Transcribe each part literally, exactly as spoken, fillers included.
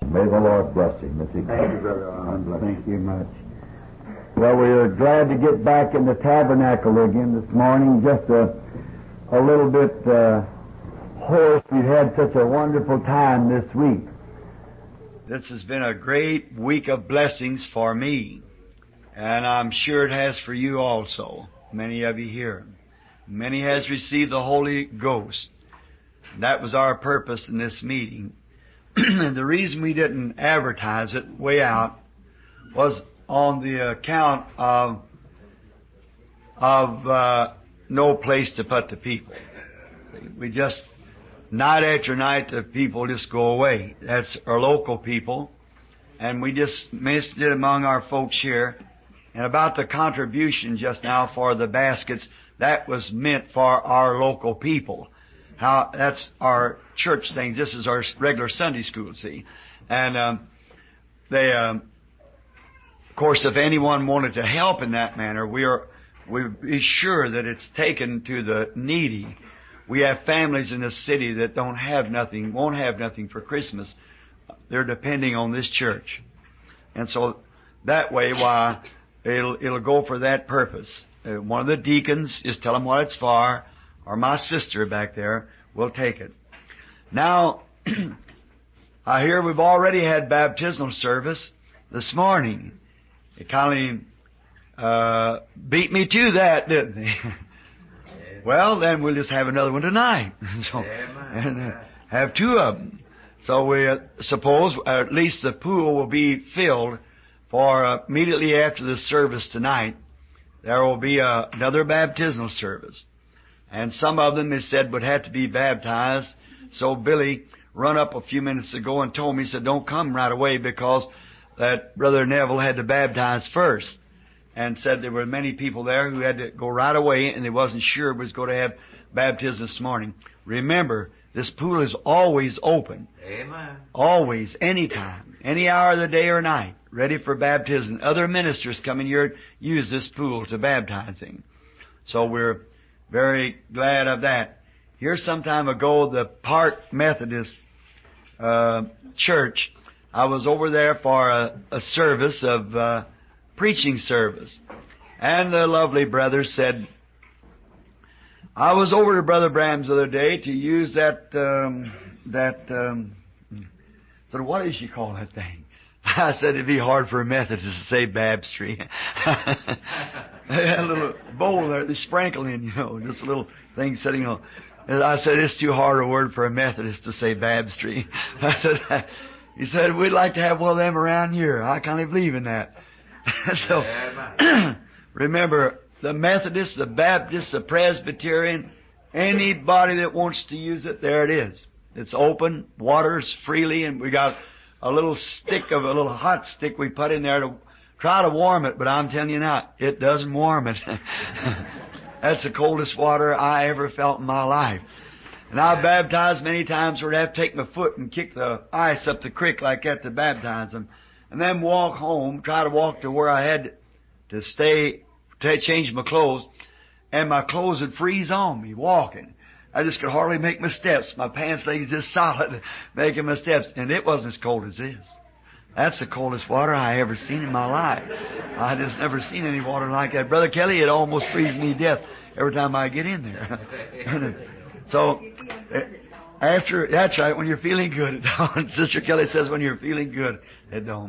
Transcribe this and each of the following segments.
May the Lord bless him. Thank you, Brother. Thank you much. Well, we are glad to get back in the tabernacle again this morning. Just a, a little bit uh, hoarse. We've had such a wonderful time this week. This has been a great week of blessings for me, and I'm sure it has for you also, many of you here. Many has received the Holy Ghost. That was our purpose in this meeting. And the reason we didn't advertise it way out was on the account of of uh, no place to put the people. We just, night after night, the people just go away. That's our local people. And we just missed it among our folks here. And about the contribution just now for the baskets, that was meant for our local people. How that's our church things. This is our regular Sunday school, see. And um, they, um, of course, if anyone wanted to help in that manner, we are we be sure that it's taken to the needy. We have families in this city that don't have nothing, won't have nothing for Christmas. They're depending on this church, and so that way, why it'll it'll go for that purpose. Uh, one of the deacons is tell them what it's for, or my sister back there will take it. Now, I hear we've already had baptismal service this morning. It kind of uh, beat me to that, didn't they? Well, then we'll just have another one tonight. so, and uh, have two of them. So we uh, suppose uh, at least the pool will be filled for uh, immediately after the service tonight. There will be uh, another baptismal service. And some of them, he said, would have to be baptized. So Billy run up a few minutes ago and told me, he said, don't come right away because that Brother Neville had to baptize first. And said there were many people there who had to go right away and they wasn't sure was going to have baptism this morning. Remember, this pool is always open. Amen. Always, anytime, any hour of the day or night, ready for baptism. Other ministers come in here use this pool to baptizing. So we're very glad of that. Here some time ago, the Park Methodist uh, Church, I was over there for a, a service of uh, preaching service. And the lovely brother said, I was over to Brother Bram's the other day to use that, um, that, um, so what does she call that thing? I said it'd be hard for a Methodist to say baptistry. They had a little bowl there, they sprinkle in, you know, just a little thing sitting on. And I said, it's too hard a word for a Methodist to say baptistry. I said, he said, we'd like to have one of them around here. I kind of believe in that. So, remember, the Methodist, the Baptist, the Presbyterian, anybody that wants to use it, there it is. It's open, waters freely, and we got a little stick of a little hot stick we put in there to try to warm it, but I'm telling you now, it doesn't warm it. That's the coldest water I ever felt in my life. And I've baptized many times where I'd have to take my foot and kick the ice up the creek like that to baptize them. And then walk home, try to walk to where I had to stay, to change my clothes, and my clothes would freeze on me walking. I just could hardly make my steps. My pants legs just solid making my steps, and it wasn't as cold as this. That's the coldest water I ever seen in my life. I just never seen any water like that. Brother Kelly, it almost freezes me to death every time I get in there. So, after, that's right, when you're feeling good, it don't. Sister Kelly says when you're feeling good, it don't.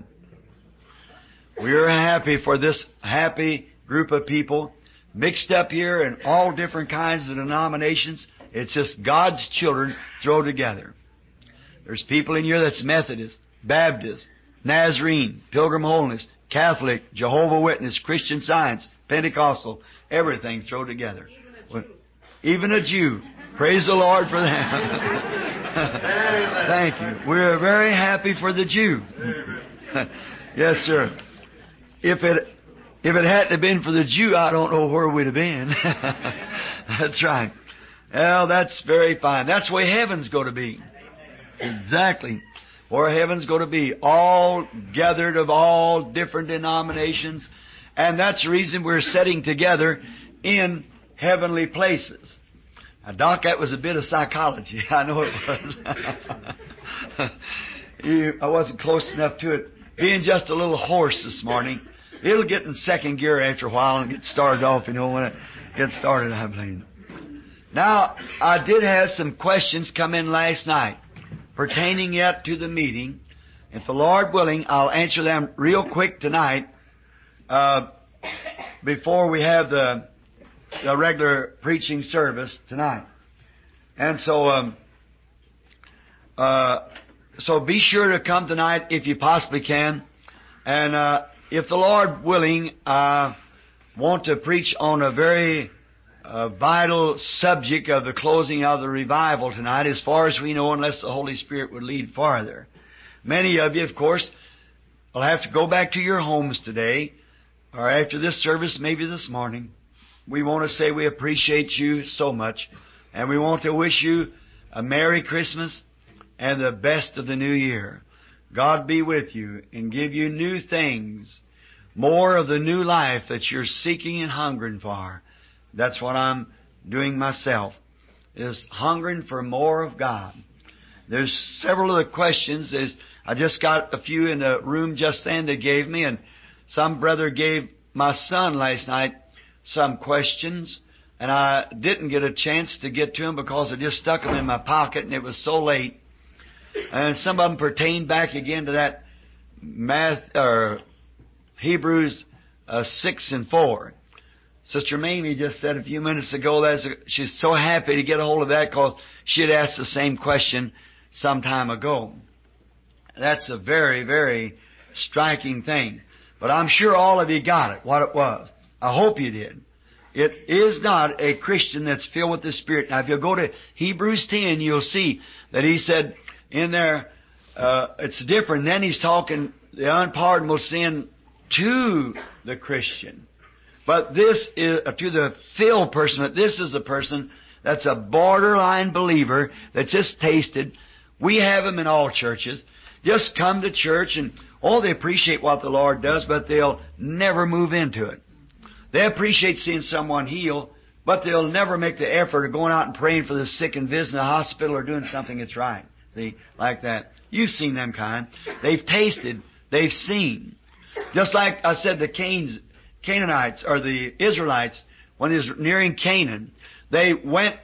We're happy for this happy group of people mixed up here in all different kinds of denominations. It's just God's children thrown together. There's people in here that's Methodist, Baptist, Nazarene, Pilgrim Holiness, Catholic, Jehovah's Witness, Christian Science, Pentecostal, everything thrown together. Even a Jew. Praise the Lord for that. Thank you. We're very happy for the Jew. Yes, sir. If it if it hadn't been for the Jew, I don't know where we'd have been. That's right. Well, that's very fine. That's where heaven's going to be. Exactly. Where heaven's going to be. All gathered of all different denominations. And that's the reason we're sitting together in heavenly places. Now, Doc, that was a bit of psychology. I know it was. you, I wasn't close enough to it. Being just a little hoarse this morning. It'll get in second gear after a while and get started off, you know, when it gets started, I believe. Now, I did have some questions come in last night pertaining yet to the meeting. If the Lord willing, I'll answer them real quick tonight uh, before we have the, the regular preaching service tonight. And so, um, uh, so be sure to come tonight if you possibly can. And uh, if the Lord willing, I want to preach on a very uh, vital subject of the closing of the revival tonight, as far as we know, unless the Holy Spirit would lead farther. Many of you, of course, will have to go back to your homes today, or after this service, maybe this morning. We want to say we appreciate you so much, and we want to wish you a Merry Christmas and the best of the new year. God be with you and give you new things, more of the new life that you're seeking and hungering for. That's what I'm doing myself, is hungering for more of God. There's several of the questions. There's, I just got a few in the room just then they gave me, and some brother gave my son last night some questions, and I didn't get a chance to get to them because I just stuck them in my pocket, and it was so late. And some of them pertain back again to that math or Hebrews uh, six and four. Sister Mamie just said a few minutes ago that she's so happy to get a hold of that because she had asked the same question some time ago. That's a very, very striking thing. But I'm sure all of you got it, what it was. I hope you did. It is not a Christian that's filled with the Spirit. Now, if you'll go to Hebrews ten, you'll see that he said in there, uh, it's different. Then he's talking the unpardonable sin to the Christian. But this is uh, to the filled person. But this is a person that's a borderline believer that's just tasted. We have them in all churches. Just come to church and, oh, they appreciate what the Lord does, but they'll never move into it. They appreciate seeing someone heal, but they'll never make the effort of going out and praying for the sick and visiting the hospital or doing something that's right. See, like that. You've seen them kind. They've tasted. They've seen. Just like I said, the Canes, Canaanites, or the Israelites, when they was nearing Canaan, they went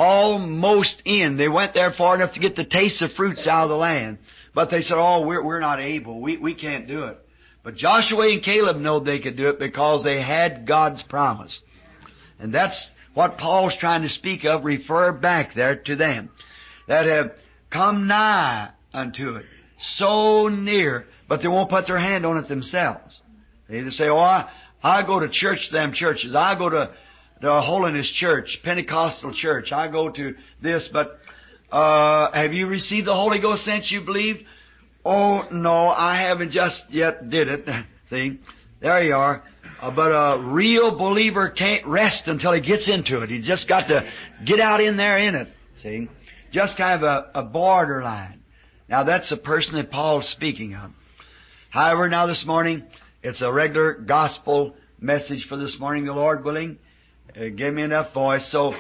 almost in. They went there far enough to get the taste of fruits out of the land. But they said, oh, we're, we're not able. We, we can't do it. But Joshua and Caleb know they could do it because they had God's promise. And that's what Paul's trying to speak of, refer back there to them. That have come nigh unto it. So near, but they won't put their hand on it themselves. They either say, oh, I, I go to church to them churches. I go to the Holiness Church, Pentecostal Church. I go to this, but uh, have you received the Holy Ghost since you believed? Oh, no, I haven't just yet did it. See? There you are. Uh, but a real believer can't rest until he gets into it. He's just got to get out in there in it. See? Just kind of a, a borderline. Now, that's the person that Paul's speaking of. However, now this morning, it's a regular gospel message for this morning, the Lord willing. Uh, give me enough voice. So,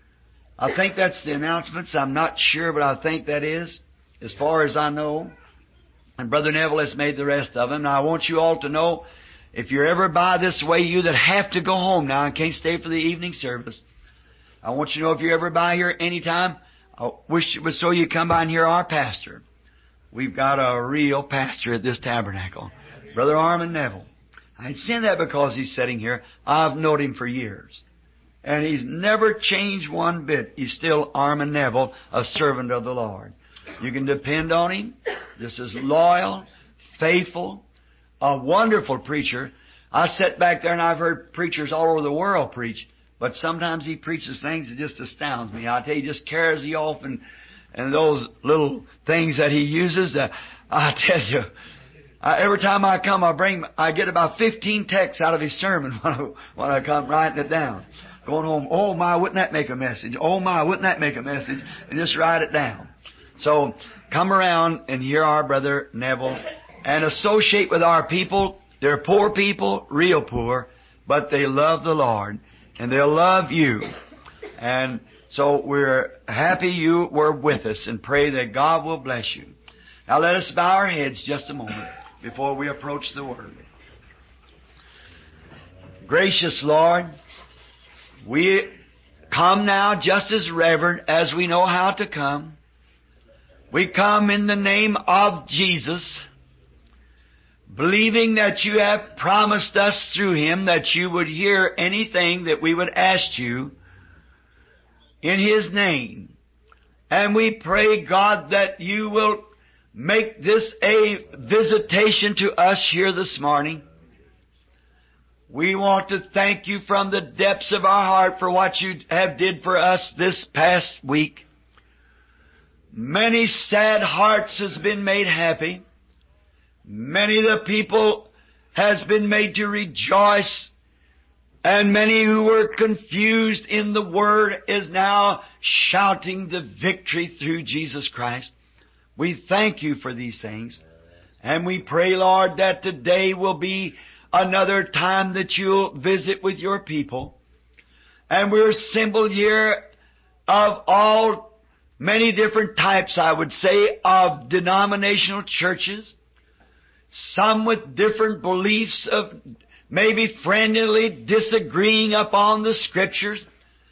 I think that's the announcements. I'm not sure, but I think that is, as far as I know. And Brother Neville has made the rest of them. Now, I want you all to know, if you're ever by this way, you that have to go home now and can't stay for the evening service, I want you to know if you're ever by here anytime, I wish it was so you come by and hear our pastor. We've got a real pastor at this tabernacle, Brother Armand Neville. I say that because he's sitting here. I've known him for years. And he's never changed one bit. He's still Armand Neville, a servant of the Lord. You can depend on him. This is loyal, faithful, a wonderful preacher. I sit back there and I've heard preachers all over the world preach, but sometimes he preaches things that just astounds me. I tell you, he just carries you off, and and those little things that he uses, uh, I tell you, I, every time I come, I bring, I get about fifteen texts out of his sermon when I, when I come writing it down. Going home, oh my, wouldn't that make a message? Oh my, wouldn't that make a message? And just write it down. So, come around and hear our Brother Neville and associate with our people. They're poor people, real poor, but they love the Lord and they'll love you. And so we're happy you were with us and pray that God will bless you. Now let us bow our heads just a moment before we approach the Word. Gracious Lord, we come now just as reverent as we know how to come. We come in the name of Jesus, believing that you have promised us through Him that you would hear anything that we would ask you in His name. And we pray, God, that you will make this a visitation to us here this morning. We want to thank you from the depths of our heart for what you have did for us this past week. Many sad hearts has been made happy. Many of the people has been made to rejoice. And many who were confused in the Word is now shouting the victory through Jesus Christ. We thank you for these things. And we pray, Lord, that today will be another time that you'll visit with your people. And we're assembled here of all many different types, I would say, of denominational churches. Some with different beliefs of maybe friendly disagreeing upon the Scriptures,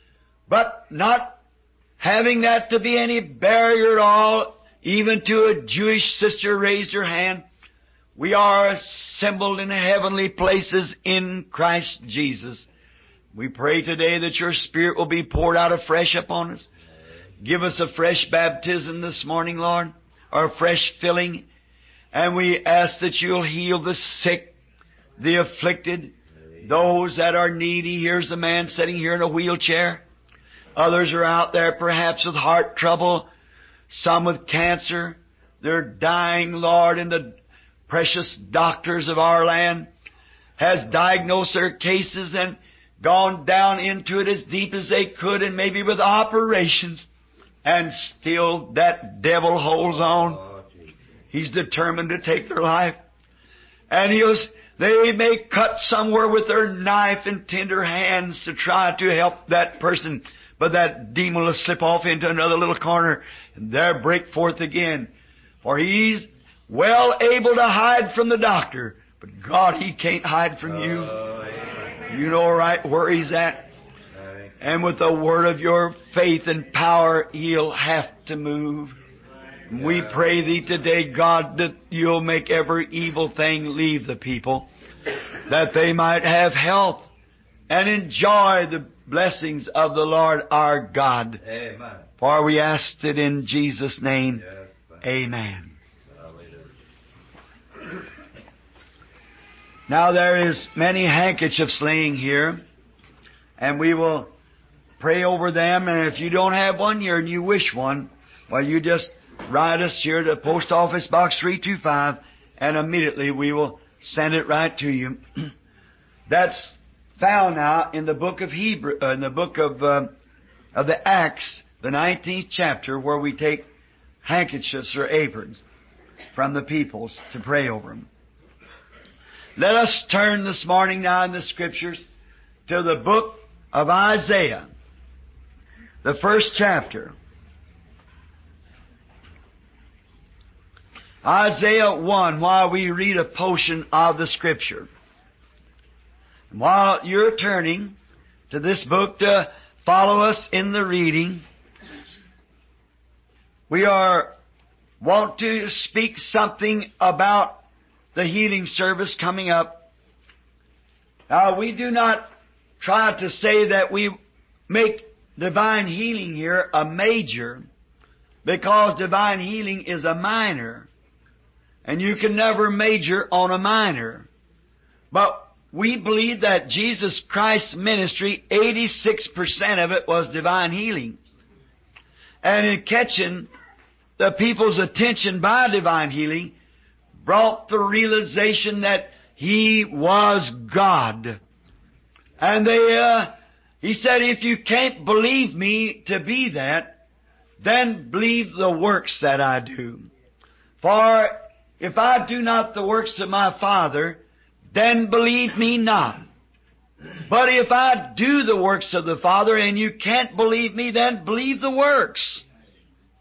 but not having that to be any barrier at all, even to a Jewish sister raised her hand. We are assembled in heavenly places in Christ Jesus. We pray today that your Spirit will be poured out afresh upon us. Give us a fresh baptism this morning, Lord, or a fresh filling. And we ask that you'll heal the sick, the afflicted, those that are needy. Here's a man sitting here in a wheelchair. Others are out there perhaps with heart trouble, some with cancer. They're dying, Lord, and the precious doctors of our land has diagnosed their cases and gone down into it as deep as they could, and maybe with operations. And still that devil holds on. He's determined to take their life. And he'll, they may cut somewhere with their knife and tender hands to try to help that person. But that demon will slip off into another little corner and there break forth again. For he's well able to hide from the doctor. But God, He can't hide from you. You know right where He's at. And with the word of your faith and power, He'll have to move. We pray Thee today, God, that you'll make every evil thing leave the people, that they might have health and enjoy the blessings of the Lord our God. Amen. For we ask it in Jesus' name. Yes, amen. Now there is many handkerchiefs laying here, and we will pray over them. And if you don't have one here and you wish one, well, you just write us here to Post Office Box three two five, and immediately we will send it right to you. That's found now in the book of Hebrew, uh, in the book of uh, of the Acts, the nineteenth chapter, where we take handkerchiefs or aprons from the peoples to pray over them. Let us turn this morning now in the Scriptures to the book of Isaiah, the first chapter. Isaiah one, while we read a portion of the Scripture. And while you're turning to this book to follow us in the reading, we are want to speak something about the healing service coming up. Now, we do not try to say that we make divine healing here a major, because divine healing is a minor. And you can never major on a minor. But we believe that Jesus Christ's ministry, eighty-six percent of it was divine healing. And in catching the people's attention by divine healing, brought the realization that He was God. And they, uh, He said, if you can't believe me to be that, then believe the works that I do. For if I do not the works of my Father, then believe me not. But if I do the works of the Father and you can't believe me, then believe the works.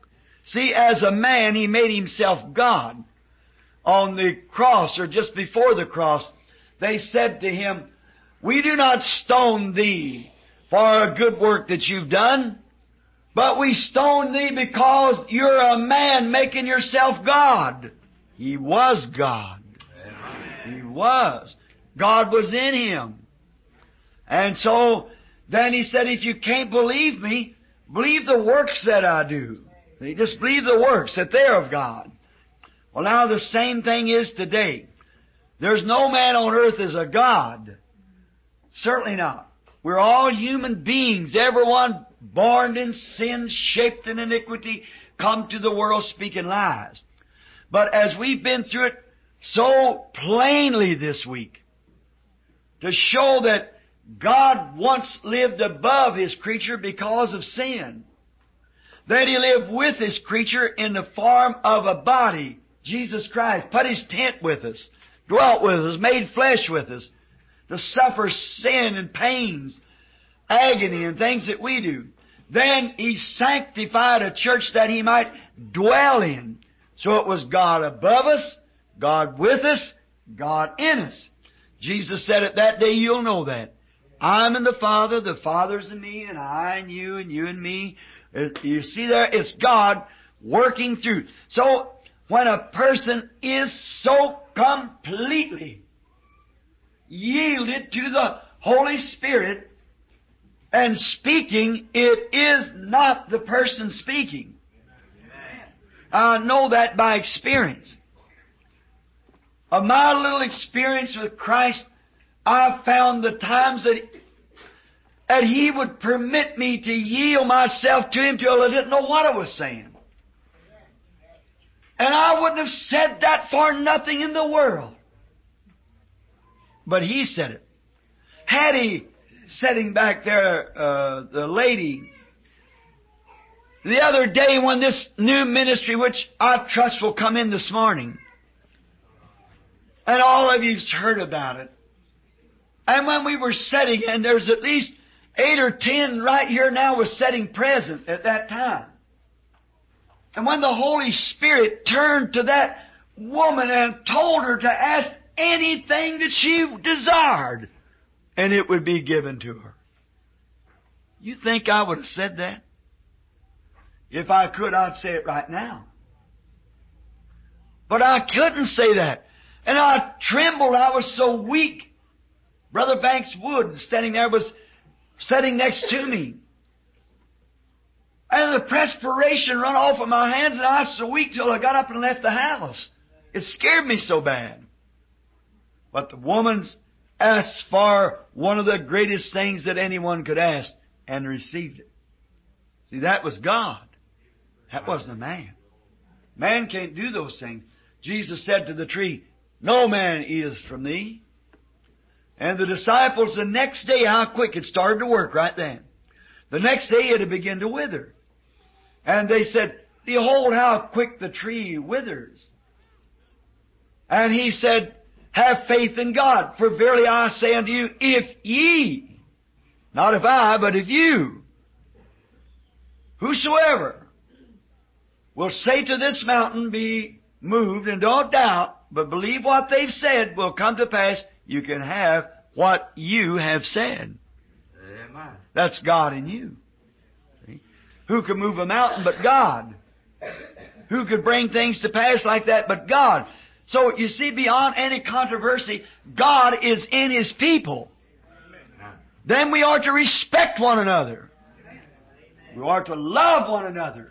See, as a man, He made Himself God. On the cross, or just before the cross, they said to Him, "We do not stone Thee for a good work that you've done, but we stone Thee because you're a man making yourself God." He was God. He was. God was in Him. And so, then He said, if you can't believe Me, believe the works that I do. You just believe the works, that they're of God. Well, now the same thing is today. There's no man on earth is a God. Certainly not. We're all human beings. Everyone born in sin, shaped in iniquity, come to the world speaking lies. But as we've been through it so plainly this week, to show that God once lived above His creature because of sin, that He lived with His creature in the form of a body, Jesus Christ, put His tent with us, dwelt with us, made flesh with us, to suffer sin and pains, agony and things that we do. Then He sanctified a church that He might dwell in. So it was God above us, God with us, God in us. Jesus said it that day, you'll know that. I'm in the Father, the Father's in me, and I in you, and you in me. You see there, it's God working through. So, when a person is so completely yielded to the Holy Spirit and speaking, it is not the person speaking. I know that by experience. Of my little experience with Christ, I found the times that, that He would permit me to yield myself to Him till I didn't know what I was saying. And I wouldn't have said that for nothing in the world. But He said it. Had He, sitting back there, uh, the lady, the other day when this new ministry, which I trust will come in this morning, and all of you've heard about it, and when we were sitting, and there's at least eight or ten right here now was sitting present at that time. And when the Holy Spirit turned to that woman and told her to ask anything that she desired, and it would be given to her. You think I would have said that? If I could, I'd say it right now. But I couldn't say that. And I trembled. I was so weak. Brother Banks Wood, standing there, was sitting next to me. And the perspiration run off of my hands, and I was so weak till I got up and left the house. It scared me so bad. But the woman asked for one of the greatest things that anyone could ask, and received it. See, that was God. That wasn't a man. Man can't do those things. Jesus said to the tree, "No man eateth from thee." And the disciples, the next day, how quick it started to work right then. The next day it had begun to wither. And they said, "Behold how quick the tree withers." And He said, "Have faith in God, for verily I say unto you, if ye," not if I, but if you, "whosoever will say to this mountain, be moved," and don't doubt, but believe what they've said will come to pass, you can have what you have said. Amen. That's God in you. See? Who could move a mountain but God? Who could bring things to pass like that but God? So, you see, beyond any controversy, God is in His people. Then we are to respect one another. We are to love one another.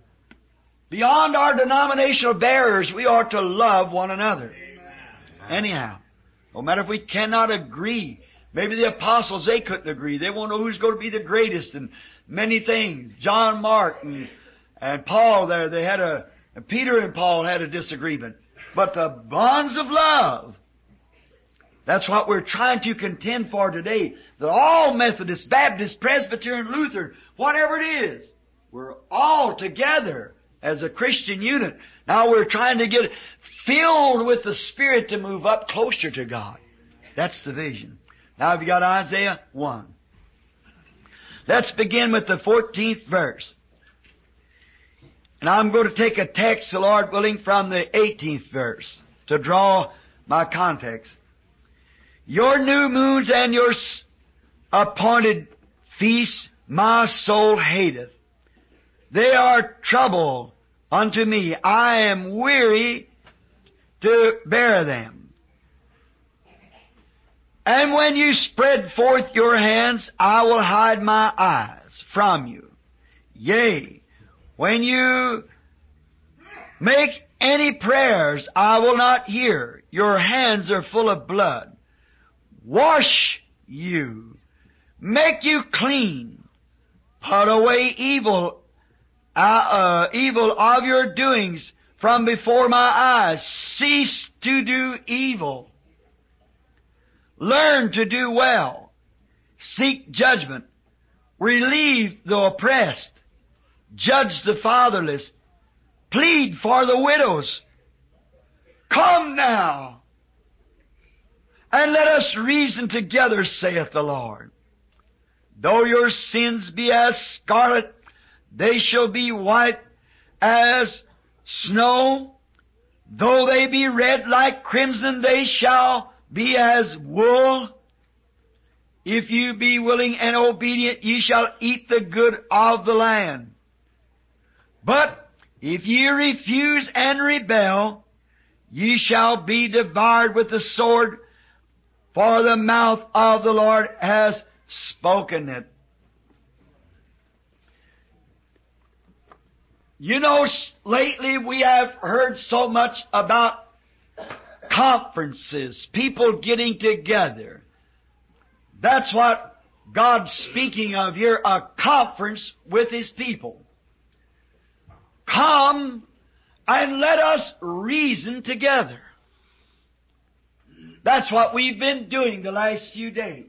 Beyond our denominational barriers, we are to love one another. Anyhow, no matter if we cannot agree. Maybe the apostles, they couldn't agree. They won't know who's going to be the greatest in many things. John Mark and, and Paul there, they had a, and Peter and Paul had a disagreement. But the bonds of love, that's what we're trying to contend for today. That all Methodists, Baptists, Presbyterian, Lutheran, whatever it is, we're all together as a Christian unit. Now we're trying to get filled with the Spirit to move up closer to God. That's the vision. Now have you got Isaiah one? Let's begin with the fourteenth verse. And I'm going to take a text, the Lord willing, from the eighteenth verse to draw my context. Your new moons and your appointed feasts my soul hateth. They are trouble unto me. I am weary to bear them. And when you spread forth your hands, I will hide my eyes from you. Yea, when you make any prayers, I will not hear. Your hands are full of blood. Wash you, make you clean, put away evil, uh, uh, evil of your doings from before my eyes. Cease to do evil. Learn to do well. Seek judgment. Relieve the oppressed. Judge the fatherless. Plead for the widows. Come now, and let us reason together, saith the Lord. Though your sins be as scarlet, they shall be white as snow. Though they be red like crimson, they shall be as wool. If you be willing and obedient, ye shall eat the good of the land. But if ye refuse and rebel, ye shall be devoured with the sword, for the mouth of the Lord has spoken it. You know, lately we have heard so much about conferences, people getting together. That's what God's speaking of here, a conference with His people. Come and let us reason together. That's what we've been doing the last few days.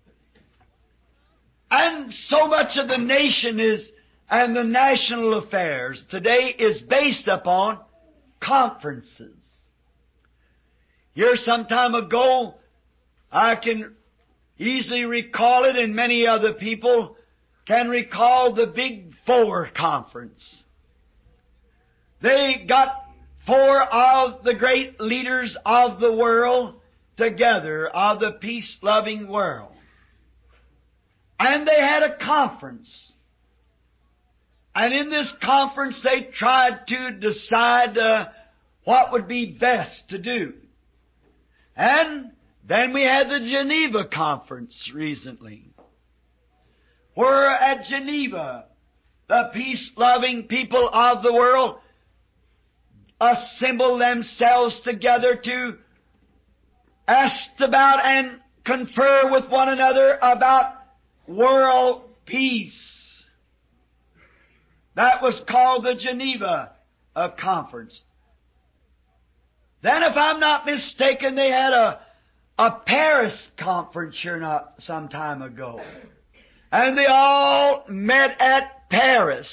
And so much of the nation is, and the national affairs today is based upon conferences. Here some time ago, I can easily recall it, and many other people can recall the Big Four conference. They got four of the great leaders of the world together, of the peace-loving world. And they had a conference. And in this conference they tried to decide uh, what would be best to do. And then we had the Geneva Conference recently, where at Geneva the peace-loving people of the world assembled themselves together to ask about and confer with one another about world peace. That was called the Geneva uh, Conference. Then, if I'm not mistaken, they had a, a Paris conference here not some time ago. And they all met at Paris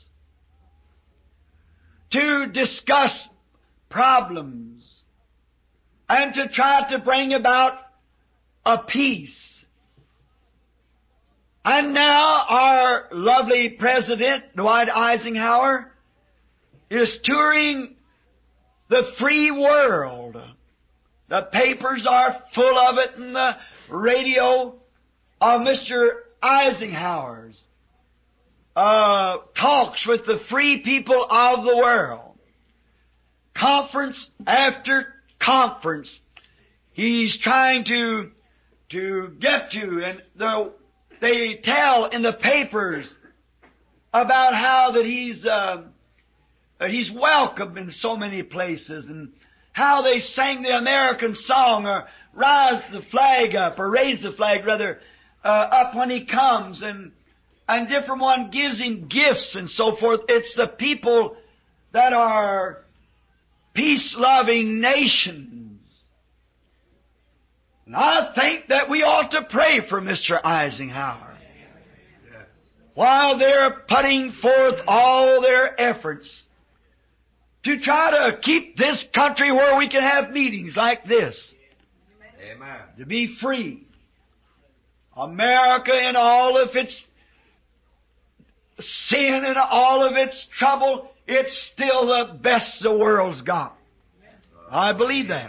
to discuss problems and to try to bring about a peace. And now our lovely President, Dwight Eisenhower, is touring the free world. The papers are full of it, and the radio of Mister Eisenhower's uh, talks with the free people of the world. Conference after conference, he's trying to to get to, and the, they tell in the papers about how that he's uh, he's welcome in so many places, and how they sang the American song, or rise the flag up, or raise the flag rather uh, up when he comes, and and different one gives him gifts and so forth. It's the people that are peace-loving nations. And I think that we ought to pray for Mister Eisenhower while they're putting forth all their efforts to try to keep this country where we can have meetings like this. Amen. To be free. America in all of its sin and all of its trouble it's still the best the world's got. I believe that.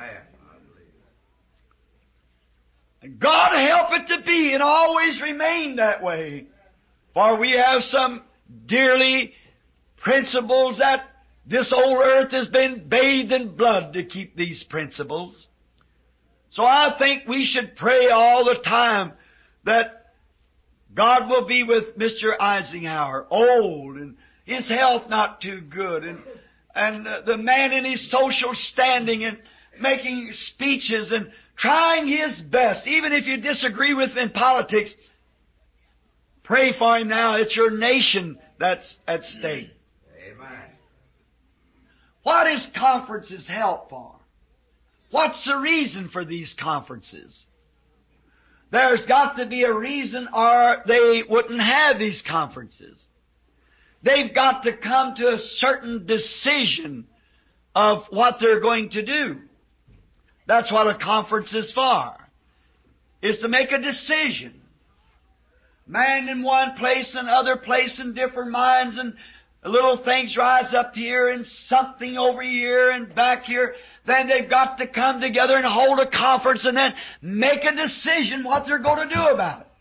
God help it to be and always remain that way. For we have some dearly principles that this old earth has been bathed in blood to keep these principles. So I think we should pray all the time that God will be with Mister Eisenhower, old and his health not too good, and and uh, the man in his social standing and making speeches and trying his best, even if you disagree with him in politics. Pray for him now. It's your nation that's at stake. Amen. What is conferences held for? What's the reason for these conferences? There's got to be a reason or they wouldn't have these conferences. They've got to come to a certain decision of what they're going to do. That's what a conference is for, is to make a decision. Man in one place and other place in different minds, and little things rise up here and something over here and back here. Then they've got to come together and hold a conference and then make a decision what they're going to do about it.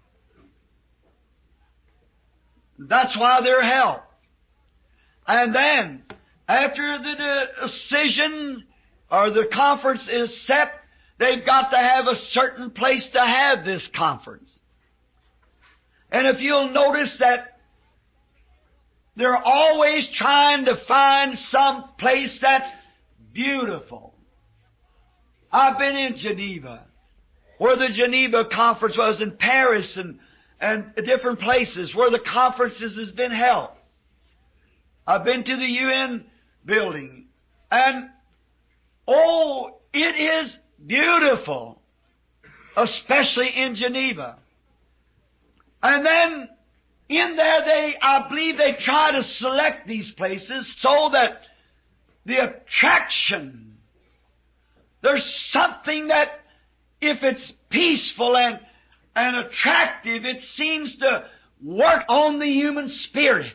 That's why they're held. And then, after the decision or the conference is set, they've got to have a certain place to have this conference. And if you'll notice that they're always trying to find some place that's beautiful. I've been in Geneva, where the Geneva conference was, in Paris and, and different places where the conferences has been held. I've been to the U N building, and oh, it is beautiful, especially in Geneva. And then in there, they, I believe they try to select these places so that the attraction, there's something that if it's peaceful and, and attractive, it seems to work on the human spirit.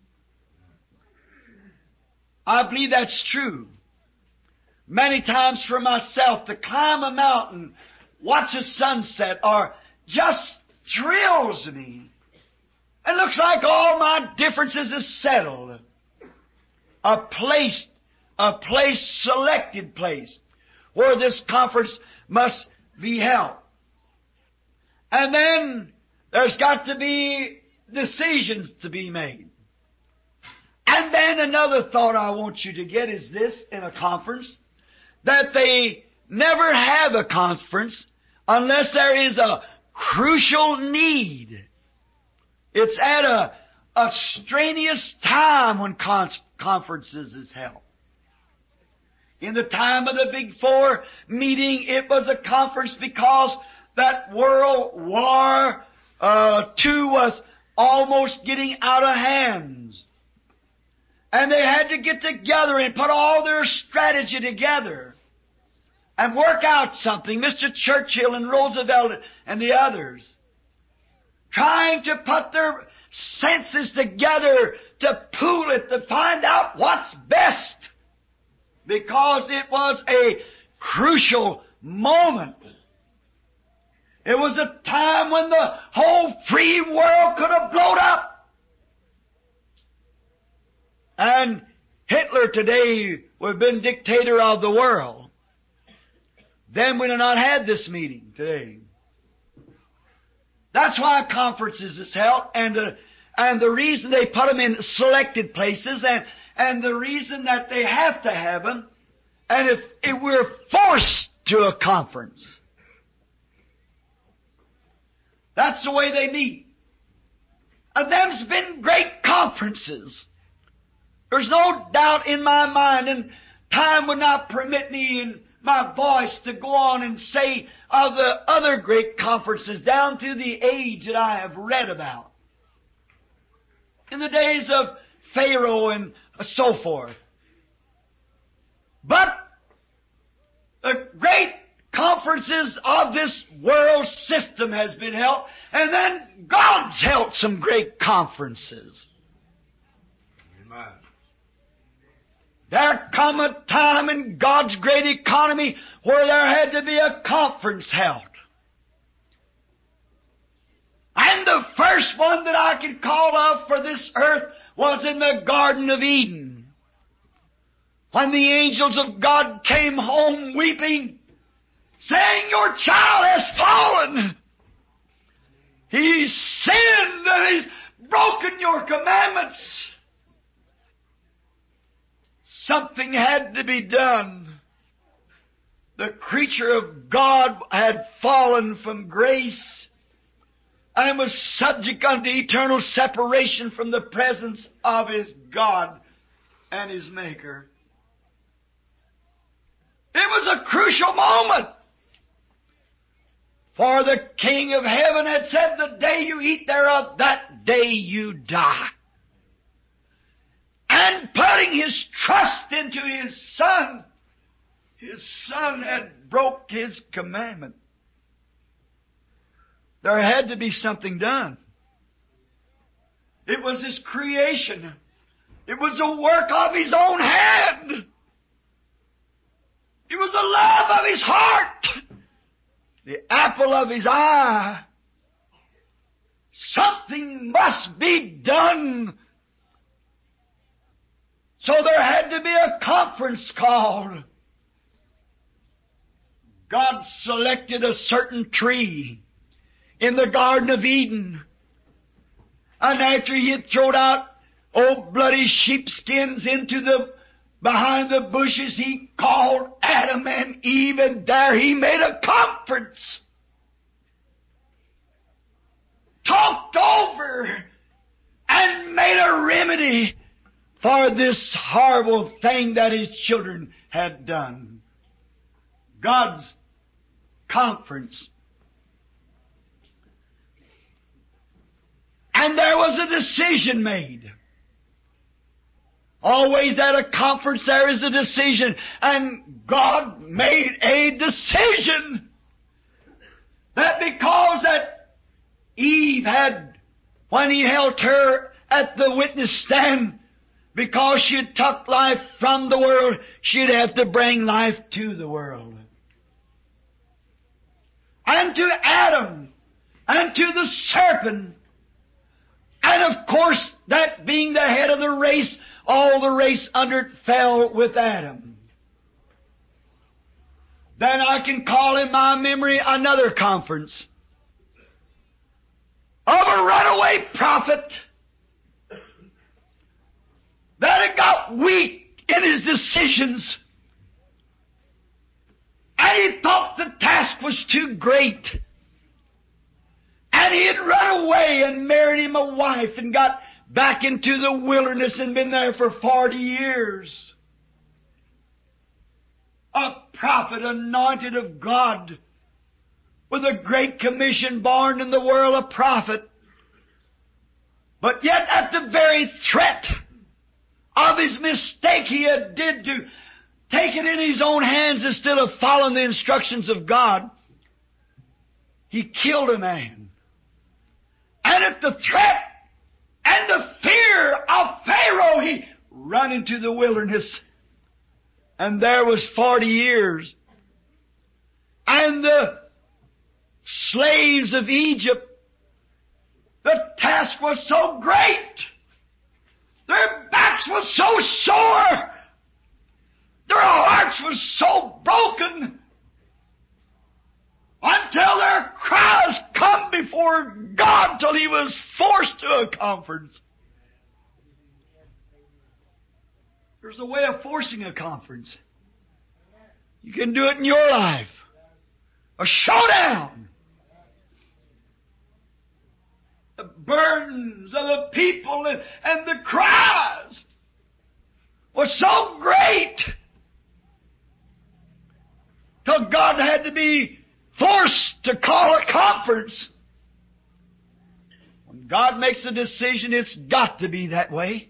I believe that's true. Many times for myself, to climb a mountain, watch a sunset, or just thrills me. It looks like all my differences is settled. A place, a place, selected place, where this conference must be held. And then there's got to be decisions to be made. And then another thought I want you to get is this in a conference, that they never have a conference unless there is a crucial need. It's at a, a strenuous time when con- conferences is held. In the time of the Big Four meeting, it was a conference because that World War uh, Two was almost getting out of hands. And they had to get together and put all their strategy together and work out something. Mister Churchill and Roosevelt and the others, trying to put their senses together to pool it, to find out what's best. Because it was a crucial moment. It was a time when the whole free world could have blown up. And Hitler today would have been dictator of the world. Then we'd have not had this meeting today. That's why conferences is held, and uh, and the reason they put them in selected places, and and the reason that they have to have them, and if, if we're forced to a conference, that's the way they meet. And them's been great conferences. There's no doubt in my mind, and time would not permit me in my voice to go on and say of the other great conferences down to the age that I have read about. In the days of Pharaoh and so forth. But the great conferences of this world system has been held, and then God's held some great conferences. Amen. There come a time in God's great economy where there had to be a conference held. And the first one that I could call of for this earth was in the Garden of Eden, when the angels of God came home weeping, saying, "Your child has fallen. He's sinned and he's broken your commandments." Something had to be done. The creature of God had fallen from grace and was subject unto eternal separation from the presence of his God and his Maker. It was a crucial moment. For the King of Heaven had said, "The day you eat thereof, that day you die." And putting his trust into his Son, his Son had broke his commandment. There had to be something done. It was his creation. It was the work of his own hand. It was the love of his heart, the apple of his eye. Something must be done. So there had to be a conference called. God selected a certain tree in the Garden of Eden. And after he had thrown out old bloody sheepskins into the behind the bushes, he called Adam and Eve, and there he made a conference. Talked over and made a remedy for this horrible thing that his children had done. God's conference. And there was a decision made. Always at a conference there is a decision. And God made a decision that because that Eve had, when he held her at the witness stand, because she had took life from the world, she'd have to bring life to the world. And to Adam, and to the serpent, and of course, that being the head of the race, all the race under it fell with Adam. Then I can call in my memory another conference of a runaway prophet that had got weak in his decisions. And he thought the task was too great. And he had run away and married him a wife and got back into the wilderness and been there for forty years. A prophet anointed of God with a great commission, born in the world a prophet. But yet at the very threat of his mistake he had did to take it in his own hands instead of following the instructions of God, he killed a man. And at the threat and the fear of Pharaoh, he ran into the wilderness. And there was forty years. And the slaves of Egypt, the task was so great. Their backs were so sore. Their hearts were so broken. Until their cries come before God till he was forced to a conference. There's a way of forcing a conference. You can do it in your life. A showdown. The burdens of the people and, and the cries were so great till God had to be forced to call a conference. When God makes a decision, it's got to be that way.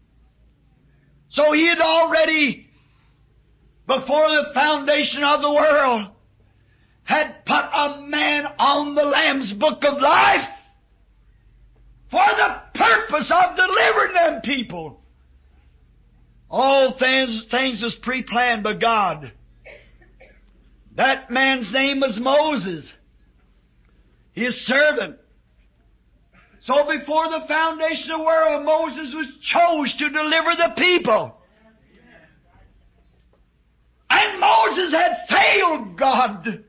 So He had already, before the foundation of the world, had put a man on the Lamb's Book of Life for the purpose of delivering them people. All things, things was pre-planned by God. That man's name was Moses, His servant. So before the foundation of the world, Moses was chose to deliver the people. And Moses had failed God.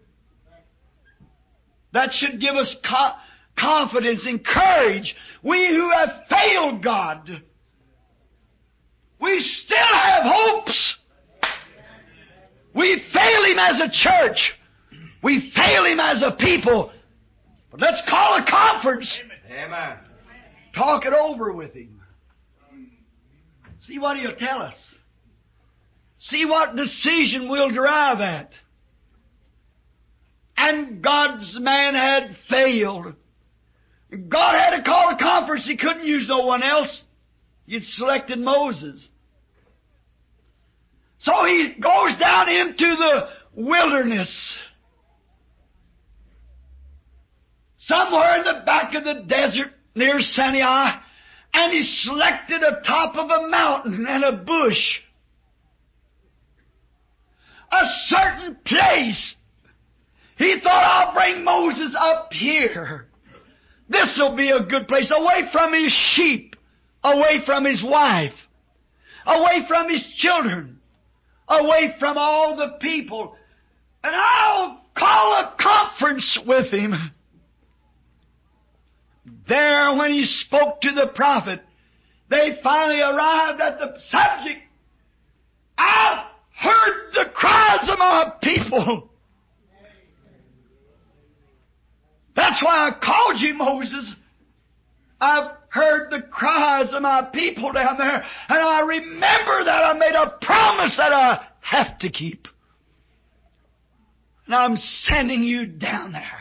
That should give us co- confidence and courage. We who have failed God, we still have hopes. We fail Him as a church. We fail Him as a people. But let's call a conference. Amen. Talk it over with Him. See what He'll tell us. See what decision we'll derive at. And God's man had failed. God had to call a conference. He couldn't use no one else. He'd selected Moses. So He goes down into the wilderness. Somewhere in the back of the desert near Sinai. And He selected a top of a mountain and a bush. A certain place. He thought, I'll bring Moses up here. This'll be a good place, away from his sheep, away from his wife, away from his children, away from all the people. And I'll call a conference with him. There, when he spoke to the prophet, they finally arrived at the subject. I've heard the cries of my people. That's why I called you, Moses. I've heard the cries of my people down there, and I remember that I made a promise that I have to keep. And I'm sending you down there.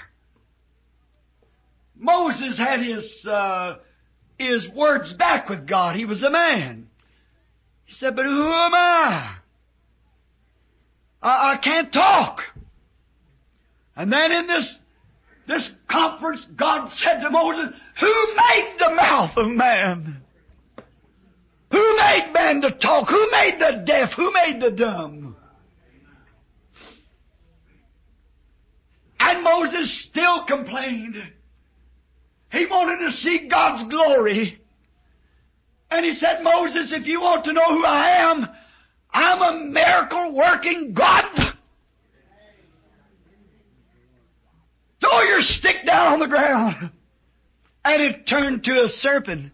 Moses had his uh, his words back with God. He was a man. He said, but who am I? I, I can't talk. And then in this This conference, God said to Moses, who made the mouth of man? Who made man to talk? Who made the deaf? Who made the dumb? And Moses still complained. He wanted to see God's glory. And he said, Moses, if you want to know who I am, I'm a miracle-working God. Throw your stick down on the ground. And it turned to a serpent.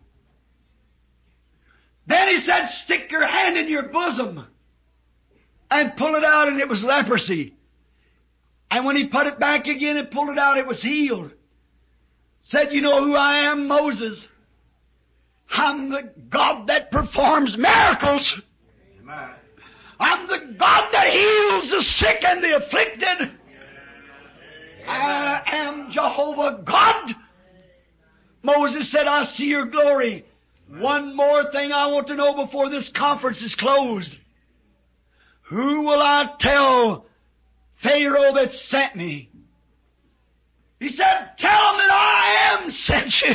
Then he said, stick your hand in your bosom and pull it out, and it was leprosy. And when he put it back again and pulled it out, it was healed. Said, you know who I am, Moses? I'm the God that performs miracles. Amen. I'm the God that heals the sick and the afflicted. I am Jehovah God. Moses said, I see your glory. One more thing I want to know before this conference is closed. Who will I tell Pharaoh that sent me? He said, tell him that I am sent you.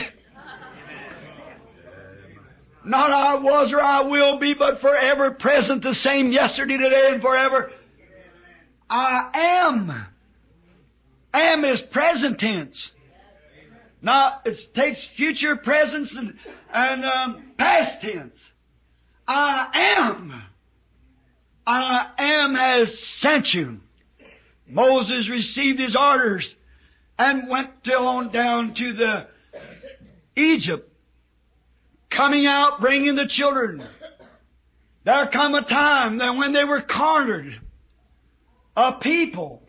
Not I was or I will be, but forever present, the same yesterday, today, and forever. I am. Am is present tense. Now, it takes future presence and, and um, past tense. I am. I am has sent you. Moses received his orders and went to on down to the Egypt, coming out, bringing the children. There come a time that when they were cornered, a people,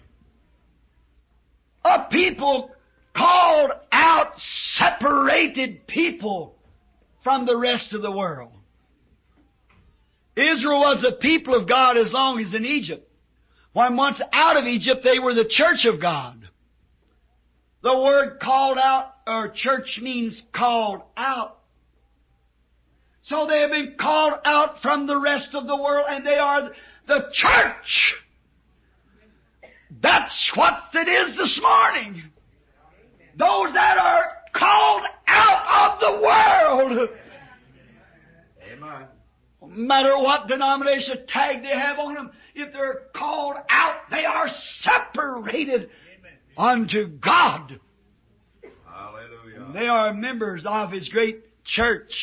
a people called out, separated people from the rest of the world. Israel was the people of God as long as in Egypt. When once out of Egypt, they were the church of God. The word called out, or church, means called out. So they have been called out from the rest of the world, and they are the church. That's what it is this morning. Those that are called out of the world. Amen. matter what denomination tag they have on them, if they're called out, they are separated unto God. Hallelujah. And they are members of His great church.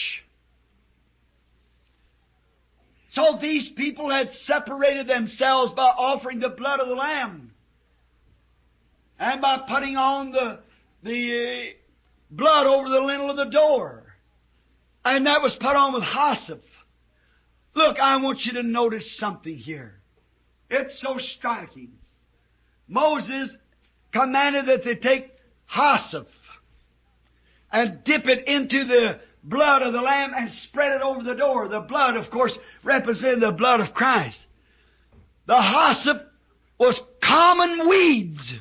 So these people had separated themselves by offering the blood of the Lamb and by putting on the, the blood over the lintel of the door. And that was put on with hyssop. Look, I want you to notice something here. It's so striking. Moses commanded that they take hyssop and dip it into the blood of the Lamb and spread it over the door. The blood, of course, represented the blood of Christ. The hyssop was common weeds.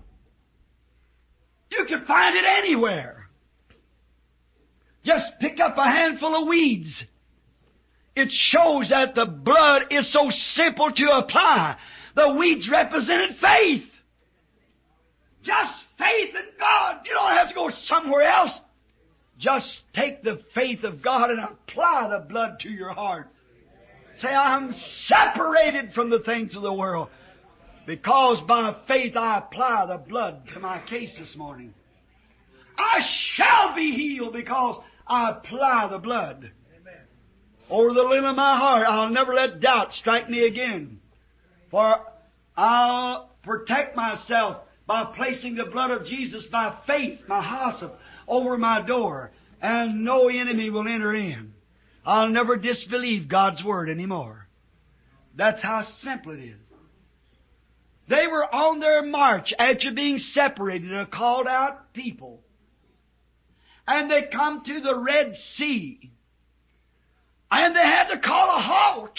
You could find it anywhere. Just pick up a handful of weeds. It shows that the blood is so simple to apply. The weeds represented faith. Just faith in God. You don't have to go somewhere else. Just take the faith of God and apply the blood to your heart. Say, I'm separated from the things of the world because by faith I apply the blood to my case this morning. I shall be healed because I apply the blood. Over the limb of my heart, I'll never let doubt strike me again. For I'll protect myself by placing the blood of Jesus by faith, my hyssop, over my door, and no enemy will enter in. I'll never disbelieve God's Word anymore. That's how simple it is. They were on their march after being separated, a called out people. And they come to the Red Sea. And they had to call a halt.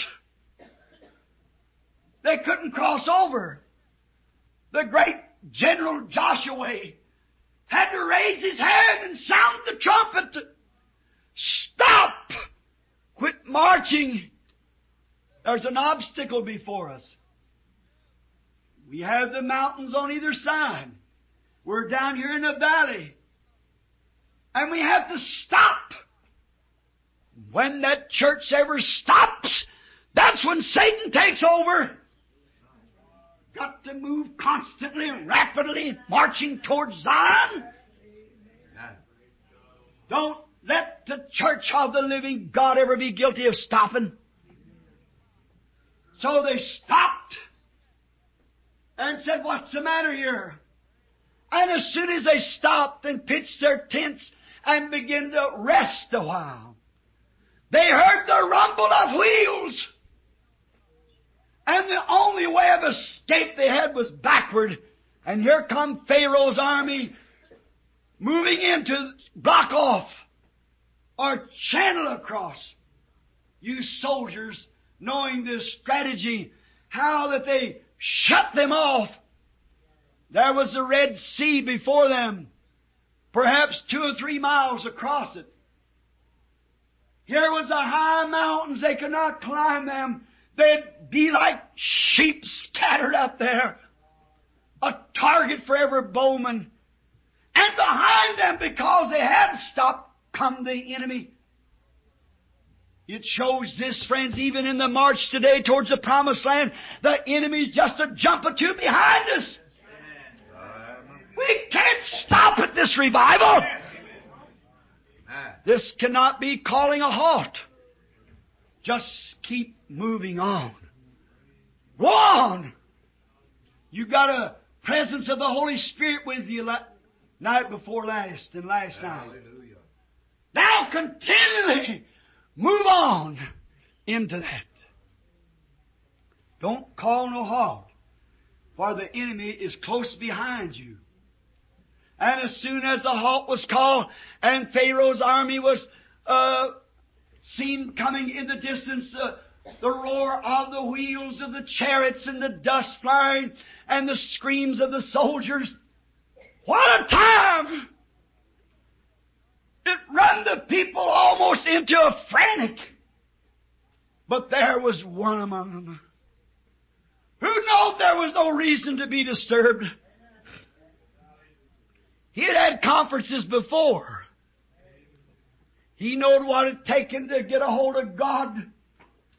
They couldn't cross over. The great General Joshua had to raise his hand and sound the trumpet. Stop! Quit marching. There's an obstacle before us. We have the mountains on either side. We're down here in the valley. And we have to stop. When that church ever stops, that's when Satan takes over. Got to move constantly, rapidly, marching towards Zion. Don't let the church of the living God ever be guilty of stopping. So they stopped and said, what's the matter here? And as soon as they stopped and pitched their tents and began to rest a while, they heard the rumble of wheels. And the only way of escape they had was backward. And here come Pharaoh's army moving in to block off or channel across. You soldiers, knowing this strategy, how that they shut them off. There was the Red Sea before them, perhaps two or three miles across it. Here was the high mountains. They could not climb them. They'd be like sheep scattered up there. A target for every bowman. And behind them, because they hadn't stopped, come the enemy. It shows this, friends, even in the march today towards the promised land, the enemy's just a jump or two behind us. We can't stop at this revival. This cannot be calling a halt. Just keep moving on. Go on. You got a presence of the Holy Spirit with you la- night before last and last night. Hallelujah. Now continually move on into that. Don't call no halt, for the enemy is close behind you. And as soon as the halt was called and Pharaoh's army was uh, seen coming in the distance, uh, the roar of the wheels of the chariots and the dust flying and the screams of the soldiers, what a time! It run the people almost into a frantic. But there was one among them who knew there was no reason to be disturbed. He had had conferences before. He knowed what it taken to get a hold of God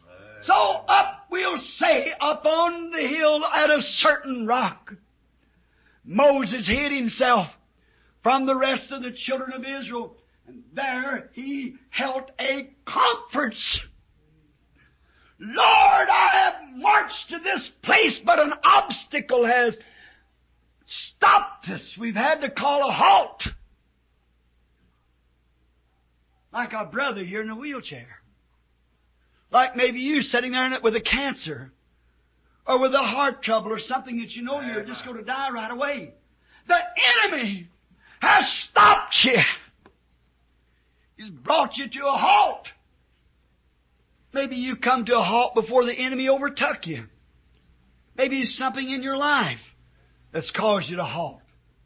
So up, we'll say, up on the hill at a certain rock, Moses hid himself from the rest of the children of Israel. And there he held a conference. Lord, I have marched to this place, but an obstacle has stopped us. We've had to call a halt. Like our brother here in a wheelchair. Like maybe you sitting there with a cancer, or with a heart trouble, or something that you know you're just going to die right away. The enemy has stopped you. He's brought you to a halt. Maybe you come to a halt before the enemy overtook you. Maybe it's something in your life that's caused you to halt.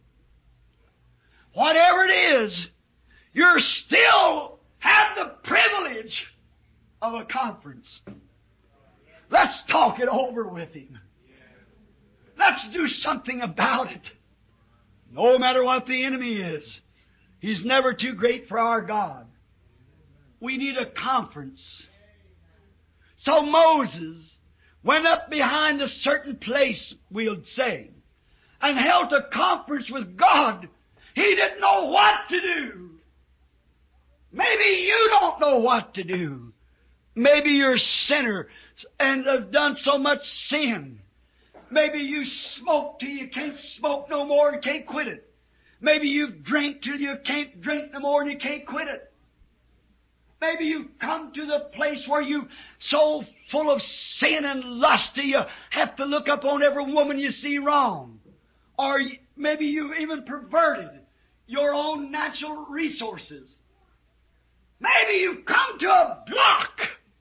Whatever it is, you still have the privilege of a conference. Let's talk it over with Him. Let's do something about it. No matter what the enemy is, he's never too great for our God. We need a conference. So Moses went up behind a certain place, we'll say, and held a conference with God. He didn't know what to do. Maybe you don't know what to do. Maybe you're a sinner and have done so much sin. Maybe you smoke till you can't smoke no more and can't quit it. Maybe you've drank till you can't drink no more and you can't quit it. Maybe you've come to the place where you so full of sin and lust that you have to look up on every woman you see wrong. Or maybe you've even perverted your own natural resources. Maybe you've come to a block.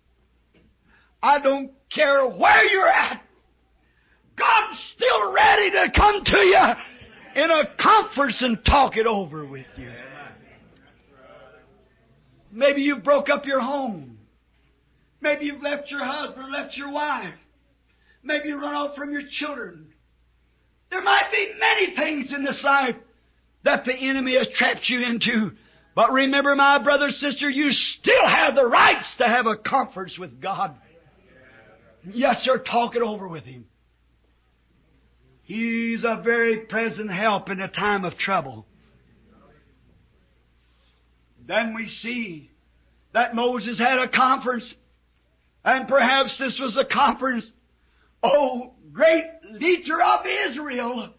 I don't care where you're at. God's still ready to come to you in a conference and talk it over with you. Maybe you broke up your home. Maybe you've left your husband, left your wife. Maybe you run off from your children. There might be many things in this life that the enemy has trapped you into. But remember, my brother, sister, you still have the rights to have a conference with God. Yes, sir, talk it over with Him. He's a very present help in a time of trouble. Then we see that Moses had a conference, and perhaps this was a conference, oh, great leader of Israel,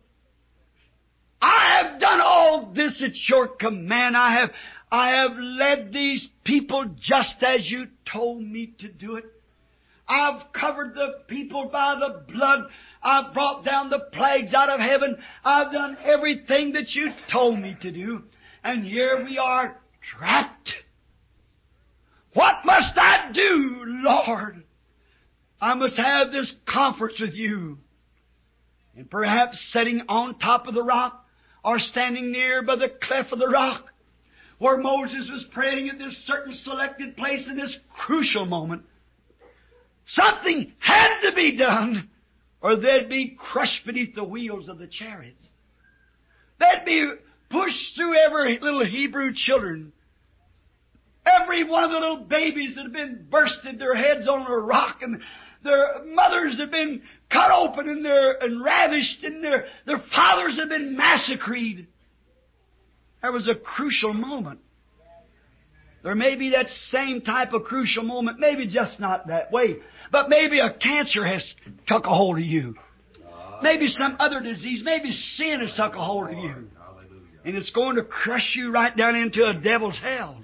I have done all this at your command. I have, I have led these people just as you told me to do it. I've covered the people by the blood. I've brought down the plagues out of heaven. I've done everything that you told me to do. And here we are trapped. What must I do, Lord? I must have this conference with you. And perhaps sitting on top of the rock or standing near by the cleft of the rock where Moses was praying at this certain selected place in this crucial moment, something had to be done or they'd be crushed beneath the wheels of the chariots. They'd be pushed through every little Hebrew children. Every one of the little babies that had been bursted their heads on a rock, and their mothers had been cut open and, their, and ravished, and their, their fathers had been massacred. There was a crucial moment. There may be that same type of crucial moment, maybe just not that way, but maybe a cancer has took a hold of you. Maybe some other disease, maybe sin has took a hold of you. And it's going to crush you right down into a devil's hell.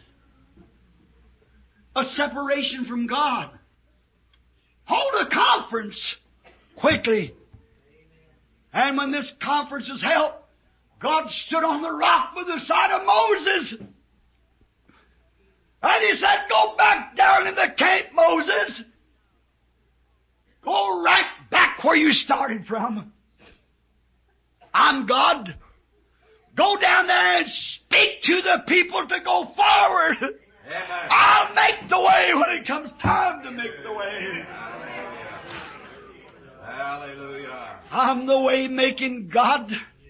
A separation from God. Hold a conference quickly. And when this conference is held, God stood on the rock by the side of Moses. And He said, go back down in the camp, Moses. Go right back where you started from. I'm God. Go down there and speak to the people to go forward. Amen. I'll make the way when it comes time to make the way. Hallelujah. I'm the way-making God.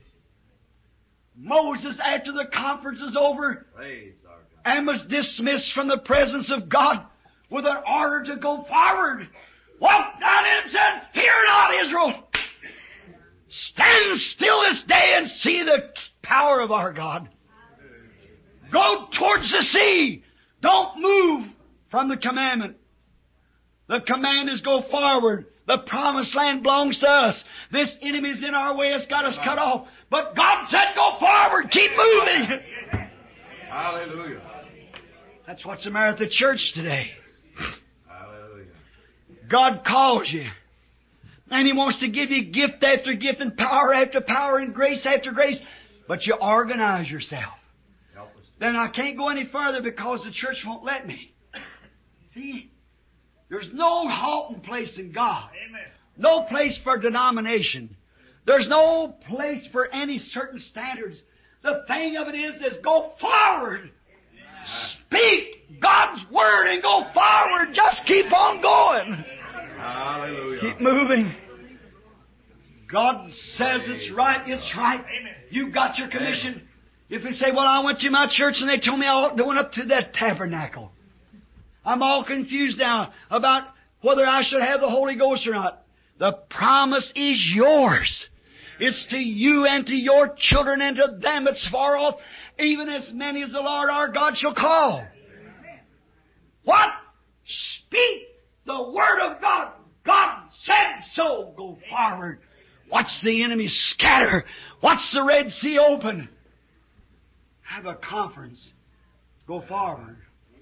Moses, after the conference is over, Praise our God. and was dismissed from the presence of God with an order to go forward. walked down in and said, "Fear not, Israel. Stand still this day and see the power of our God. Go towards the sea. Don't move from the commandment. The command is go forward. The promised land belongs to us. This enemy is in our way. It's got us cut off. But God said, go forward. Keep moving." Hallelujah. That's what's the matter at the church today. Hallelujah. God calls you. And He wants to give you gift after gift and power after power and grace after grace. But you organize yourself. Help us. Then I can't go any further because the church won't let me. See? There's no halting place in God. Amen. No place for denomination. There's no place for any certain standards. The thing of it is, is go forward. Speak God's Word and go forward. Just keep on going. Hallelujah. Keep moving. God says it's right, it's right. You've got your commission. If you say, well, I went to my church and they told me I went up to that tabernacle. I'm all confused now about whether I should have the Holy Ghost or not. The promise is yours. It's to you and to your children and to them that's far off, even as many as the Lord our God shall call. What? Speak the Word of God. God said so. Go forward. Watch the enemy scatter. Watch the Red Sea open. Have a conference. Go forward.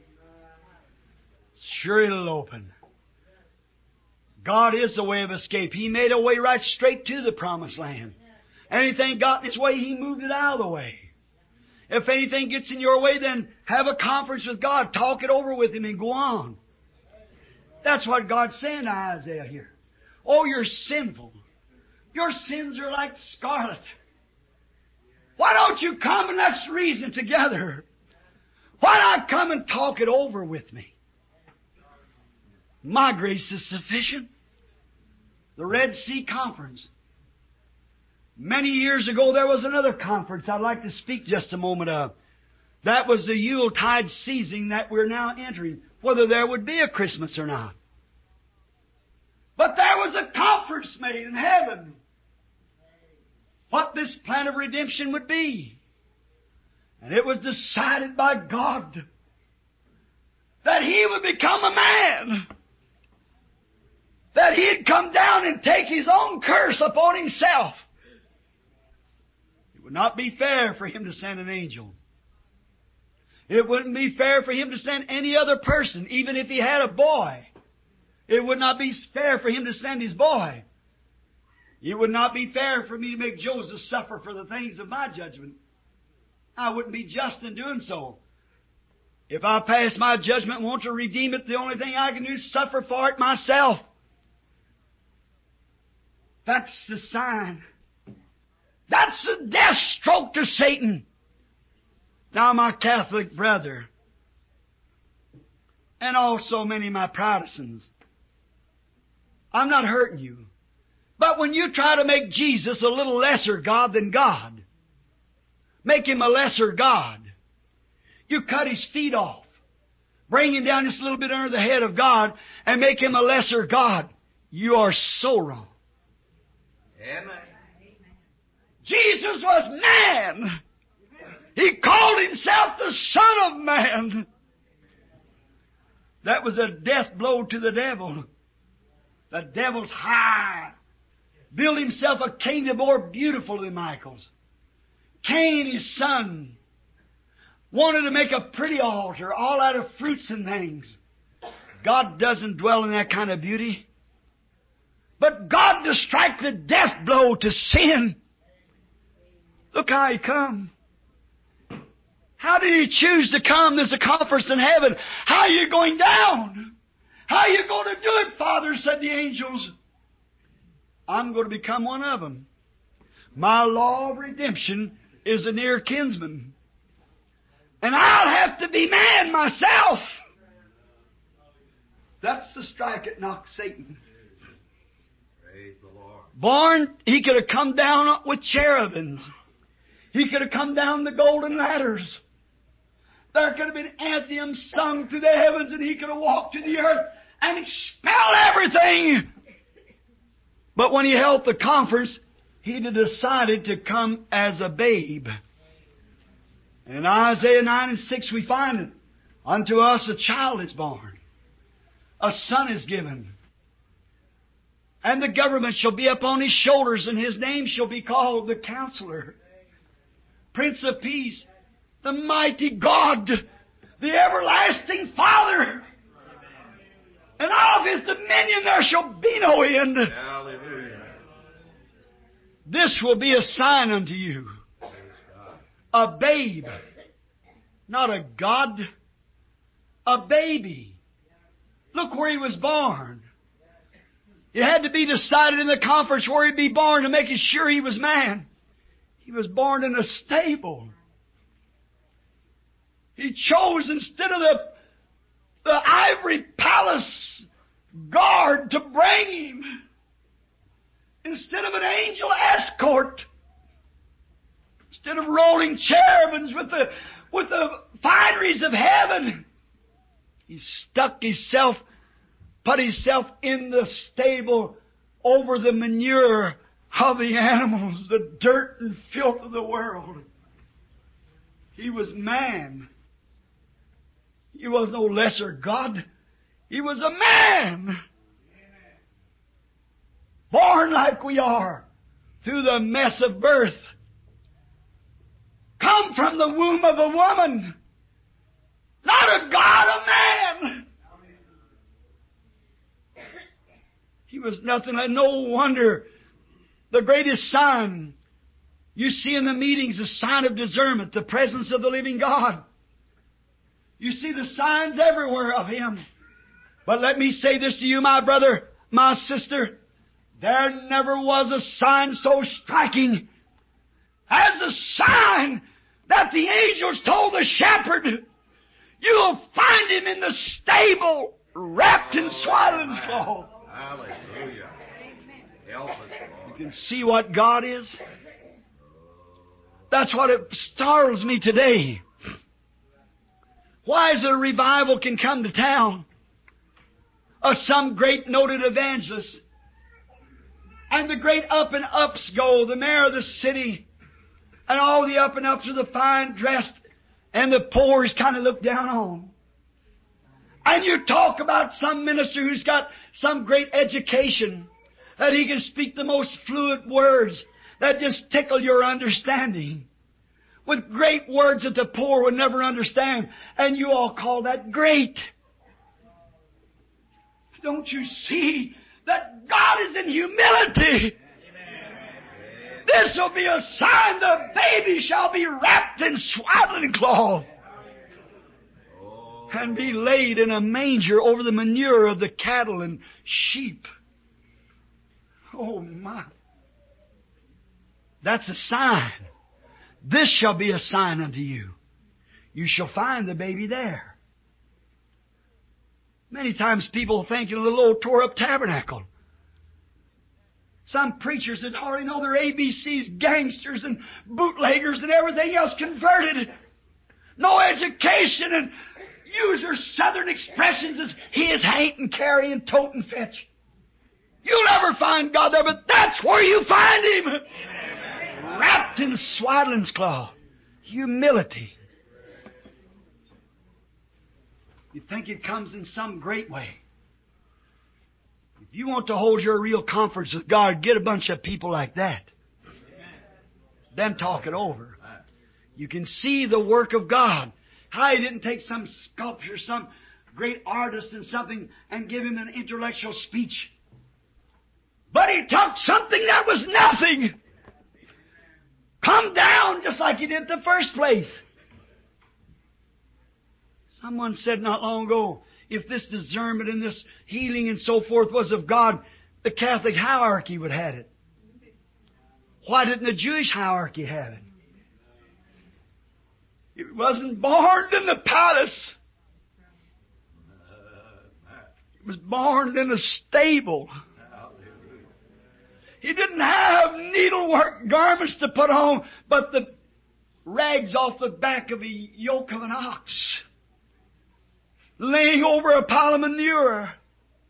Sure it'll open. God is the way of escape. He made a way right straight to the promised land. Anything got in His way, He moved it out of the way. If anything gets in your way, then have a conference with God. Talk it over with Him and go on. That's what God's saying to Isaiah here. Oh, you're sinful. Your sins are like scarlet. Why don't you come and let's reason together? Why not come and talk it over with me? My grace is sufficient. The Red Sea Conference. Many years ago, there was another conference I'd like to speak just a moment of. That was the Yuletide season that we're now entering, whether there would be a Christmas or not. But there was a conference made in heaven what this plan of redemption would be. And it was decided by God that He would become a man. That He'd come down and take His own curse upon Himself. It would not be fair for Him to send an angel. It wouldn't be fair for Him to send any other person, even if He had a boy. It would not be fair for Him to send His boy. It would not be fair for me to make Joseph suffer for the things of my judgment. I wouldn't be just in doing so. If I pass my judgment and want to redeem it, the only thing I can do is suffer for it myself. That's the sign. That's the death stroke to Satan. Now, my Catholic brother, and also many of my Protestants, I'm not hurting you. But when you try to make Jesus a little lesser God than God, make Him a lesser God, you cut His feet off, bring Him down just a little bit under the head of God, and make Him a lesser God, you are so wrong. Amen. Jesus was man. He called Himself the Son of Man. That was a death blow to the devil. The devil's high. Built himself a kingdom more beautiful than Michael's. Cain, his son, wanted to make a pretty altar all out of fruits and things. God doesn't dwell in that kind of beauty. But God to strike the death blow to sin. Look how He come. How did He choose to come? There's a conference in heaven. How are you going down? How are you going to do it, Father? Said the angels. I'm going to become one of them. My law of redemption is a near kinsman. And I'll have to be man myself. That's the strike that knocked Satan. Praise the Lord. Born, He could have come down with cherubims. He could have come down the golden ladders. There could have been anthems sung to the heavens, and He could have walked to the earth and expelled everything. But when he held the conference, he decided to come as a babe. And in Isaiah nine and six we find it. Unto us a child is born. A son is given. And the government shall be upon his shoulders, and his name shall be called the Counselor, Prince of Peace, the Mighty God, the Everlasting Father. And of His dominion there shall be no end. Hallelujah. This will be a sign unto you. A babe. Not a God. A baby. Look where He was born. It had to be decided in the conference where He'd be born to make it sure He was man. He was born in a stable. He chose, instead of the, the ivory palace guard to bring Him, instead of an angel escort, instead of rolling cherubims with the, with the fineries of heaven, He stuck Himself, put Himself in the stable over the manure of the animals, the dirt and filth of the world. He was man. He was no lesser God. He was a man. Born like we are, through the mess of birth. Come from the womb of a woman. Not a God, a man. He was nothing. No wonder the greatest sign you see in the meetings, the sign of discernment, the presence of the living God. You see the signs everywhere of Him. But let me say this to you, my brother, my sister. There never was a sign so striking as the sign that the angels told the shepherd, you'll find Him in the stable, wrapped in swaddling cloth. Hallelujah. Help us, Lord. You can see what God is. That's what it startles me today. Why is it a revival can come to town of some great noted evangelist, and the great up and ups go, the mayor of the city, and all the up and ups are the fine dressed, and the poor is kind of looked down on. And you talk about some minister who's got some great education, that he can speak the most fluent words that just tickle your understanding, with great words that the poor would never understand, and you all call that great. Don't you see that God is in humility? Amen. This will be a sign: the baby shall be wrapped in swaddling cloth and be laid in a manger over the manure of the cattle and sheep. Oh my. That's a sign. This shall be a sign unto you. You shall find the baby there. Many times people think in a little old tore up tabernacle. Some preachers that hardly know their A B Cs, gangsters and bootleggers and everything else, converted. No education, and use their southern expressions as his, haint, and carry, and tote and fetch. You'll never find God there, but that's where you find Him. Amen. Wrapped in swaddling cloth. Humility. You think it comes in some great way. If you want to hold your real conference with God, get a bunch of people like that. Then talk it over. You can see the work of God. How He didn't take some sculptor, some great artist and something, and give him an intellectual speech. But He took something that was nothing. Come down just like He did the first place. Someone said not long ago, if this discernment and this healing and so forth was of God, the Catholic hierarchy would have it. Why didn't the Jewish hierarchy have it? He wasn't born in the palace. He was born in a stable. He didn't have needlework garments to put on, but the rags off the back of a yoke of an ox, laying over a pile of manure.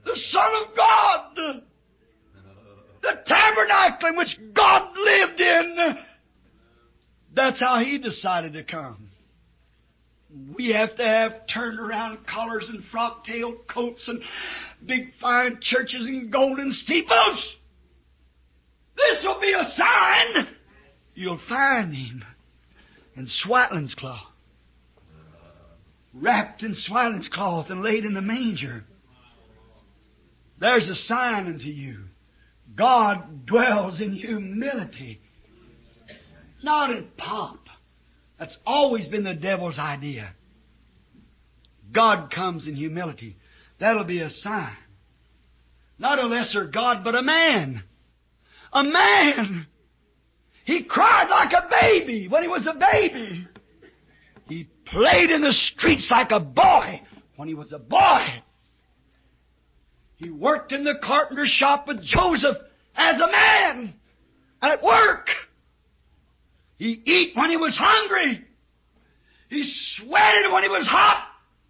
the Son of God, the tabernacle in which God lived in. That's how He decided to come. We have to have turned around collars and frock-tailed coats and big fine churches and golden steeples. This will be a sign. You'll find Him in swaddling's cloth, wrapped in swaddling's cloth and laid in the manger. There's a sign unto you. God dwells in humility, not in pomp. That's always been the devil's idea. God comes in humility. That'll be a sign. Not a lesser God, but a man. A man! He cried like a baby when he was a baby. He played in the streets like a boy when he was a boy. He worked in the carpenter's shop with Joseph as a man at work. He ate when he was hungry. He sweated when he was hot.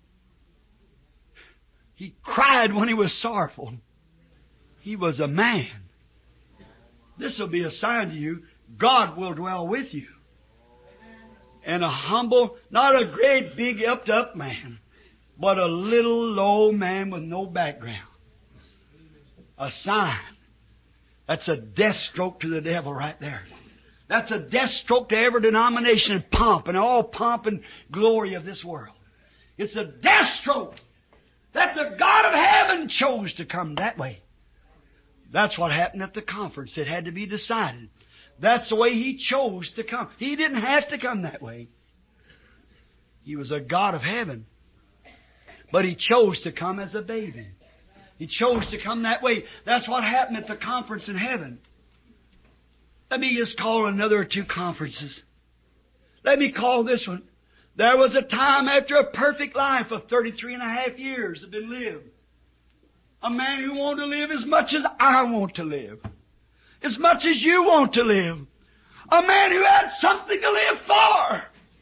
He cried when he was sorrowful. He was a man. This will be a sign to you. God will dwell with you. And a humble, not a great big upped up man, but a little low man with no background. A sign. That's a death stroke to the devil right there. That's a death stroke to every denomination and pomp and all pomp and glory of this world. It's a death stroke that the God of heaven chose to come that way. That's what happened at the conference. It had to be decided. That's the way He chose to come. He didn't have to come that way. He was a God of heaven. But He chose to come as a baby. He chose to come that way. That's what happened at the conference in heaven. Let me just call another two conferences. Let me call this one. There was a time after a perfect life of thirty-three and a half years had been lived. A man who wanted to live as much as I want to live. As much as you want to live. A man who had something to live for.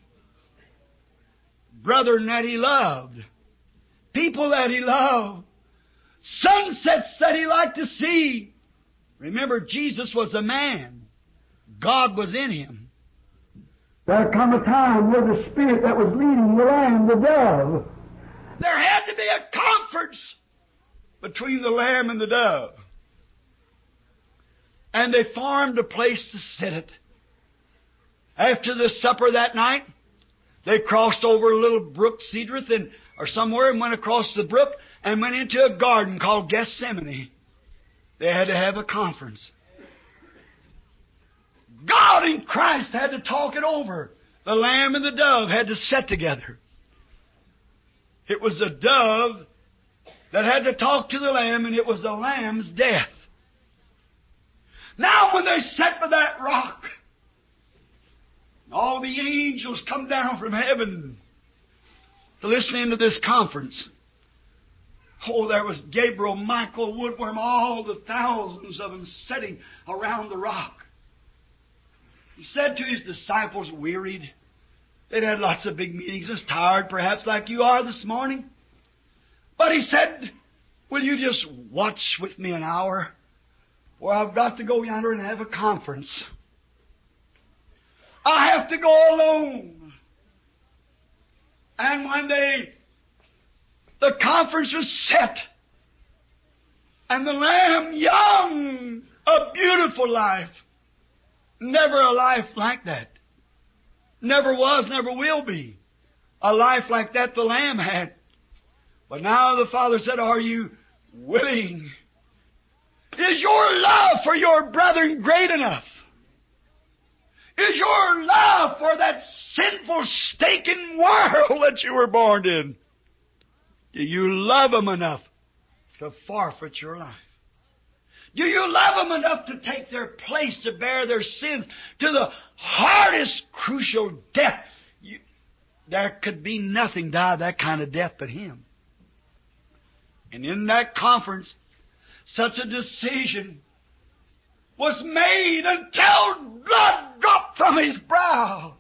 Brethren that he loved. People that he loved. Sunsets that he liked to see. Remember, Jesus was a man. God was in Him. There come a time where the Spirit that was leading the Lamb, the dove. There had to be a conference between the Lamb and the dove. And they formed a place to sit it. After the supper that night, they crossed over a little brook, Cedrith, and, or somewhere, and went across the brook and went into a garden called Gethsemane. They had to have a conference. God in Christ had to talk it over. The Lamb and the dove had to sit together. It was the dove that had to talk to the Lamb, and it was the Lamb's death. Now when they sat by that rock, all the angels come down from heaven to listen into this conference. Oh, there was Gabriel, Michael, Woodworm, all the thousands of them sitting around the rock. He said to His disciples, wearied. They'd had lots of big meetings, was tired perhaps like you are this morning. But He said, will you just watch with me an hour? For I've got to go yonder and have a conference. I have to go alone. And when they, the conference was set, and the Lamb, young, a beautiful life, never a life like that. Never was, never will be. A life like that the Lamb had. But now the Father said, are you willing? Is your love for your brethren great enough? Is your love for that sinful, stinking world that you were born in? Do you love them enough to forfeit your life? Do you love them enough to take their place, to bear their sins to the hardest, crucial death? You, there could be nothing die that kind of death but Him. And in that conference, such a decision was made until blood dropped from His brow.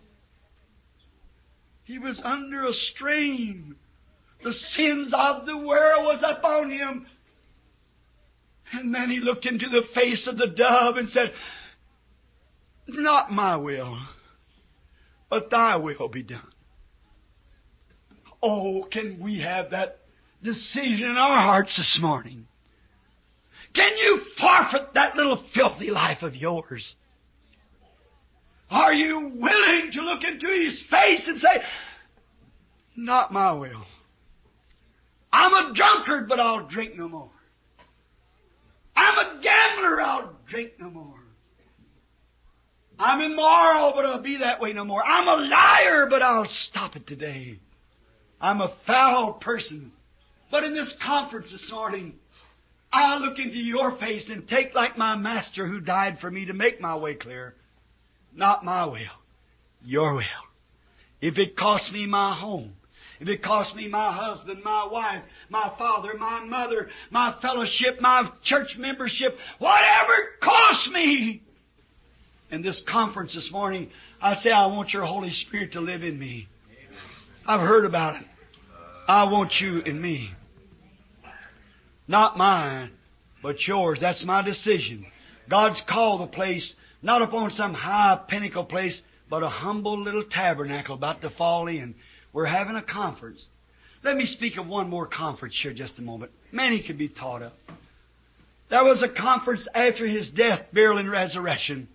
He was under a strain. The sins of the world was upon Him. And then He looked into the face of the dove and said, not my will, but Thy will be done. Oh, can we have that decision in our hearts this morning? Can you forfeit that little filthy life of yours? Are you willing to look into His face and say, not my will. I'm a drunkard, but I'll drink no more. I'm a gambler, I'll drink no more. I'm immoral, but I'll be that way no more. I'm a liar, but I'll stop it today. I'm a foul person. But in this conference this morning, I'll look into your face and take like my Master who died for me to make my way clear. Not my will, your will. If it costs me my home, if it costs me my husband, my wife, my father, my mother, my fellowship, my church membership, whatever it costs me. In this conference this morning, I say, I want your Holy Spirit to live in me. I've heard about it. I want you in me. Not mine, but yours. That's my decision. God's called the place not upon some high pinnacle place, but a humble little tabernacle about to fall in. We're having a conference. Let me speak of one more conference here just a moment. Many could be taught of. There was a conference after His death, burial, and resurrection.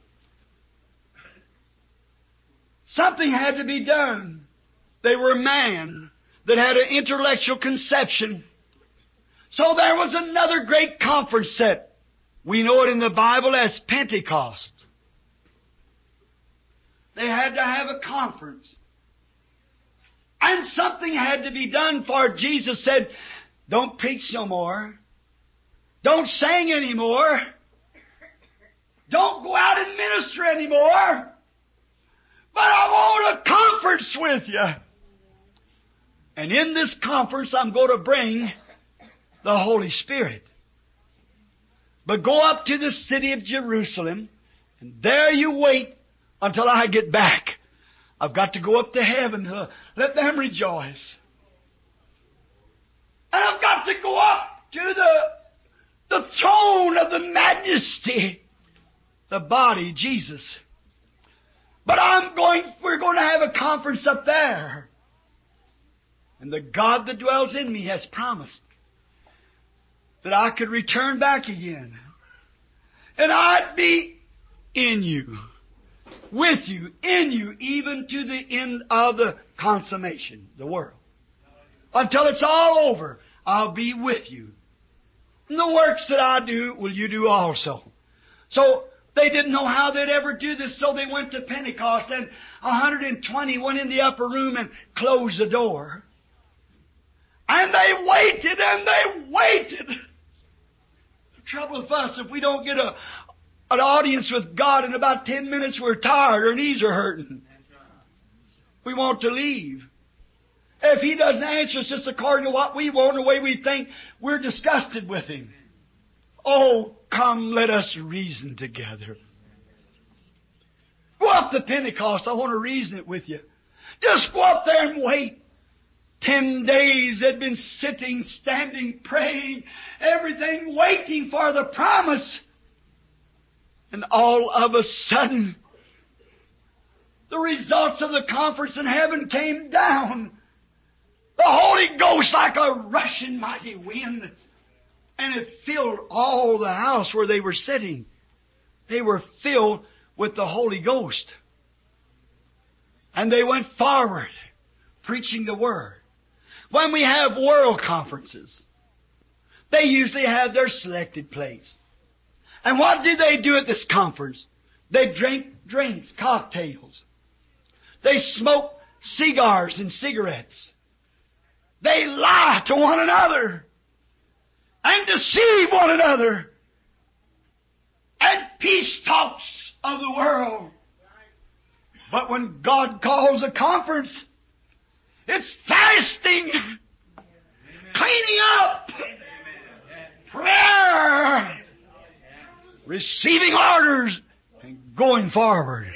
Something had to be done. They were a man that had an intellectual conception. So there was another great conference set. We know it in the Bible as Pentecost. They had to have a conference. And something had to be done, for Jesus said, don't preach no more. Don't sing anymore. Don't go out and minister anymore. But I want a conference with you. And in this conference, I'm going to bring the Holy Spirit. But go up to the city of Jerusalem, and there you wait until I get back. I've got to go up to heaven to let them rejoice. And I've got to go up to the, the throne of the majesty, the body, Jesus. But I'm going, we're going to have a conference up there. And the God that dwells in me has promised that I could return back again. And I'd be in you, with you, in you, even to the end of the consummation, the world. Until it's all over, I'll be with you. And the works that I do, will you do also. So they didn't know how they'd ever do this, so they went to Pentecost, and one hundred twenty went in the upper room and closed the door. And they waited, and they waited. The trouble with us, if we don't get a, an audience with God in about ten minutes, we're tired, our knees are hurting. We want to leave. If He doesn't answer us just according to what we want, the way we think, we're disgusted with Him. Oh, come, let us reason together. Go up to Pentecost. I want to reason it with you. Just go up there and wait. Ten days they'd been sitting, standing, praying, everything waiting for the promise. And all of a sudden, the results of the conference in heaven came down. The Holy Ghost like a rushing mighty wind. And it filled all the house where they were sitting. They were filled with the Holy Ghost. And they went forward, preaching the Word. When we have world conferences, they usually have their selected place. And what do they do at this conference? They drink drinks, cocktails. They smoke cigars and cigarettes. They lie to one another and deceive one another. And peace talks of the world. But when God calls a conference, it's fasting, cleaning up, prayer, receiving orders, and going forward.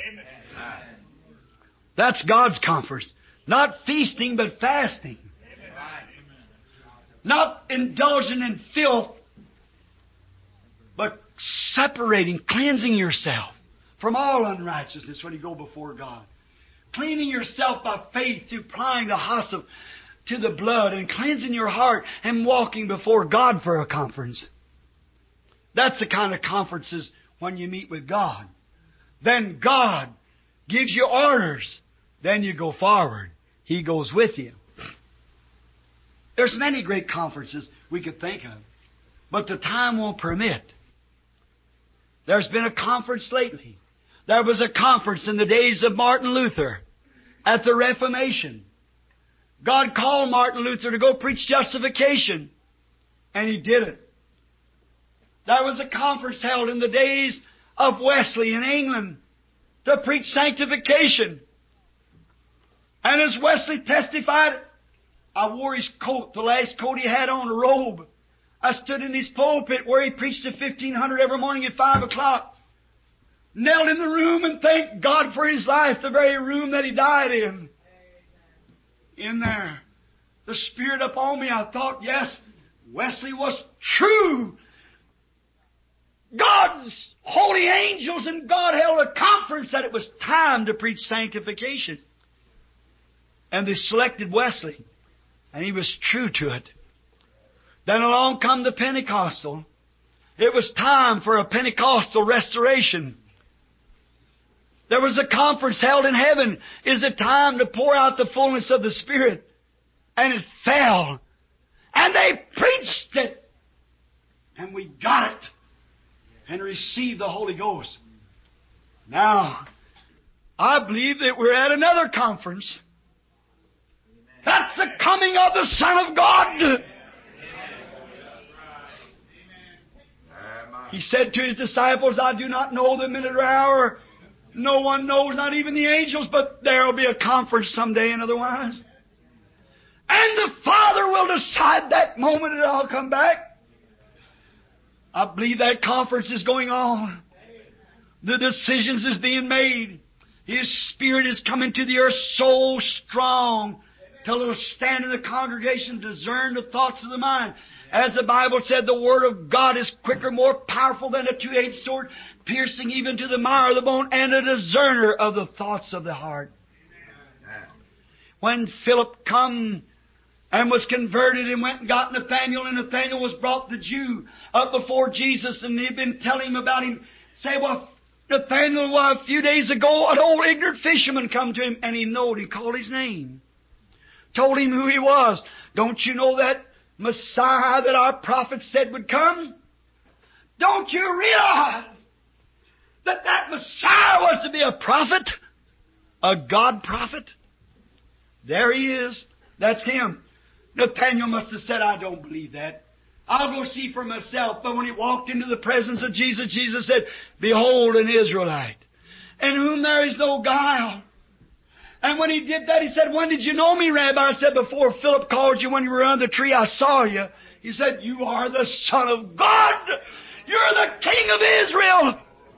That's God's conference. Not feasting, but fasting. Not indulging in filth, but separating, cleansing yourself from all unrighteousness when you go before God. Cleaning yourself by faith through applying the hyssop to the blood and cleansing your heart and walking before God for a conference. That's the kind of conferences when you meet with God. Then God gives you orders. Then you go forward. He goes with you. There's many great conferences we could think of, but the time won't permit. There's been a conference lately. There was a conference in the days of Martin Luther at the Reformation. God called Martin Luther to go preach justification, and he did it. There was a conference held in the days of Wesley in England to preach sanctification. And as Wesley testified, I wore his coat, the last coat he had on, a robe. I stood in his pulpit where he preached to fifteen hundred every morning at five o'clock. Knelt in the room and thanked God for his life, the very room that he died in. In there. The Spirit upon me, I thought, yes, Wesley was true. God's holy angels and God held a conference that it was time to preach sanctification. And they selected Wesley. And he was true to it. Then along come the Pentecostal. It was time for a Pentecostal restoration. There was a conference held in heaven. Is it time to pour out the fullness of the Spirit? And it fell. And they preached it. And we got it. And received the Holy Ghost. Now, I believe that we're at another conference. That's the coming of the Son of God. He said to His disciples, I do not know the minute or hour. No one knows, not even the angels, but there will be a conference someday and otherwise. And the Father will decide that moment that I'll come back. I believe that conference is going on. The decisions is being made. His Spirit is coming to the earth so strong till it'll stand in the congregation, discern the thoughts of the mind. As the Bible said, the Word of God is quicker, more powerful than a two-edged sword, piercing even to the marrow of the bone, and a discerner of the thoughts of the heart. When Philip come and was converted and went and got Nathanael, and Nathanael was brought the Jew up before Jesus, and he'd been telling him about him. Say, well, Nathanael, well, a few days ago, an old ignorant fisherman come to him, and he knowed, he called his name. Told him who he was. Don't you know that Messiah that our prophet said would come? Don't you realize that that Messiah was to be a prophet? A God prophet? There he is. That's him. Nathanael must have said, I don't believe that. I'll go see for myself. But when he walked into the presence of Jesus, Jesus said, Behold an Israelite, in whom there is no guile. And when he did that, he said, When did you know me, Rabbi? I said, Before Philip called you when you were under the tree, I saw you. He said, You are the Son of God. You're the King of Israel.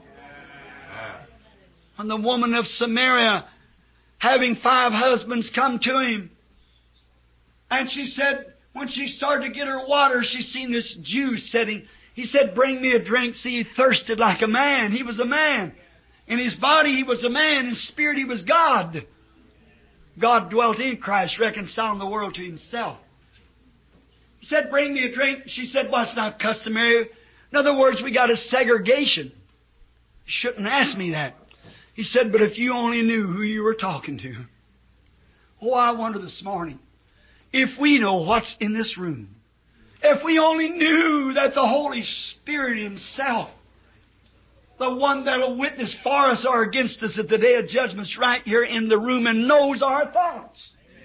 When the woman of Samaria, having five husbands, come to him, and she said, when she started to get her water, she seen this Jew sitting. He said, Bring me a drink. See, he thirsted like a man. He was a man. In his body, he was a man. In spirit, he was God. God dwelt in Christ, reconciling the world to Himself. He said, Bring me a drink. She said, Well, it's not customary. In other words, we got a segregation. You shouldn't ask me that. He said, But if you only knew who you were talking to. Oh, I wonder this morning, if we know what's in this room, if we only knew that the Holy Spirit Himself, the one that will witness for us or against us at the day of judgment's right here in the room and knows our thoughts.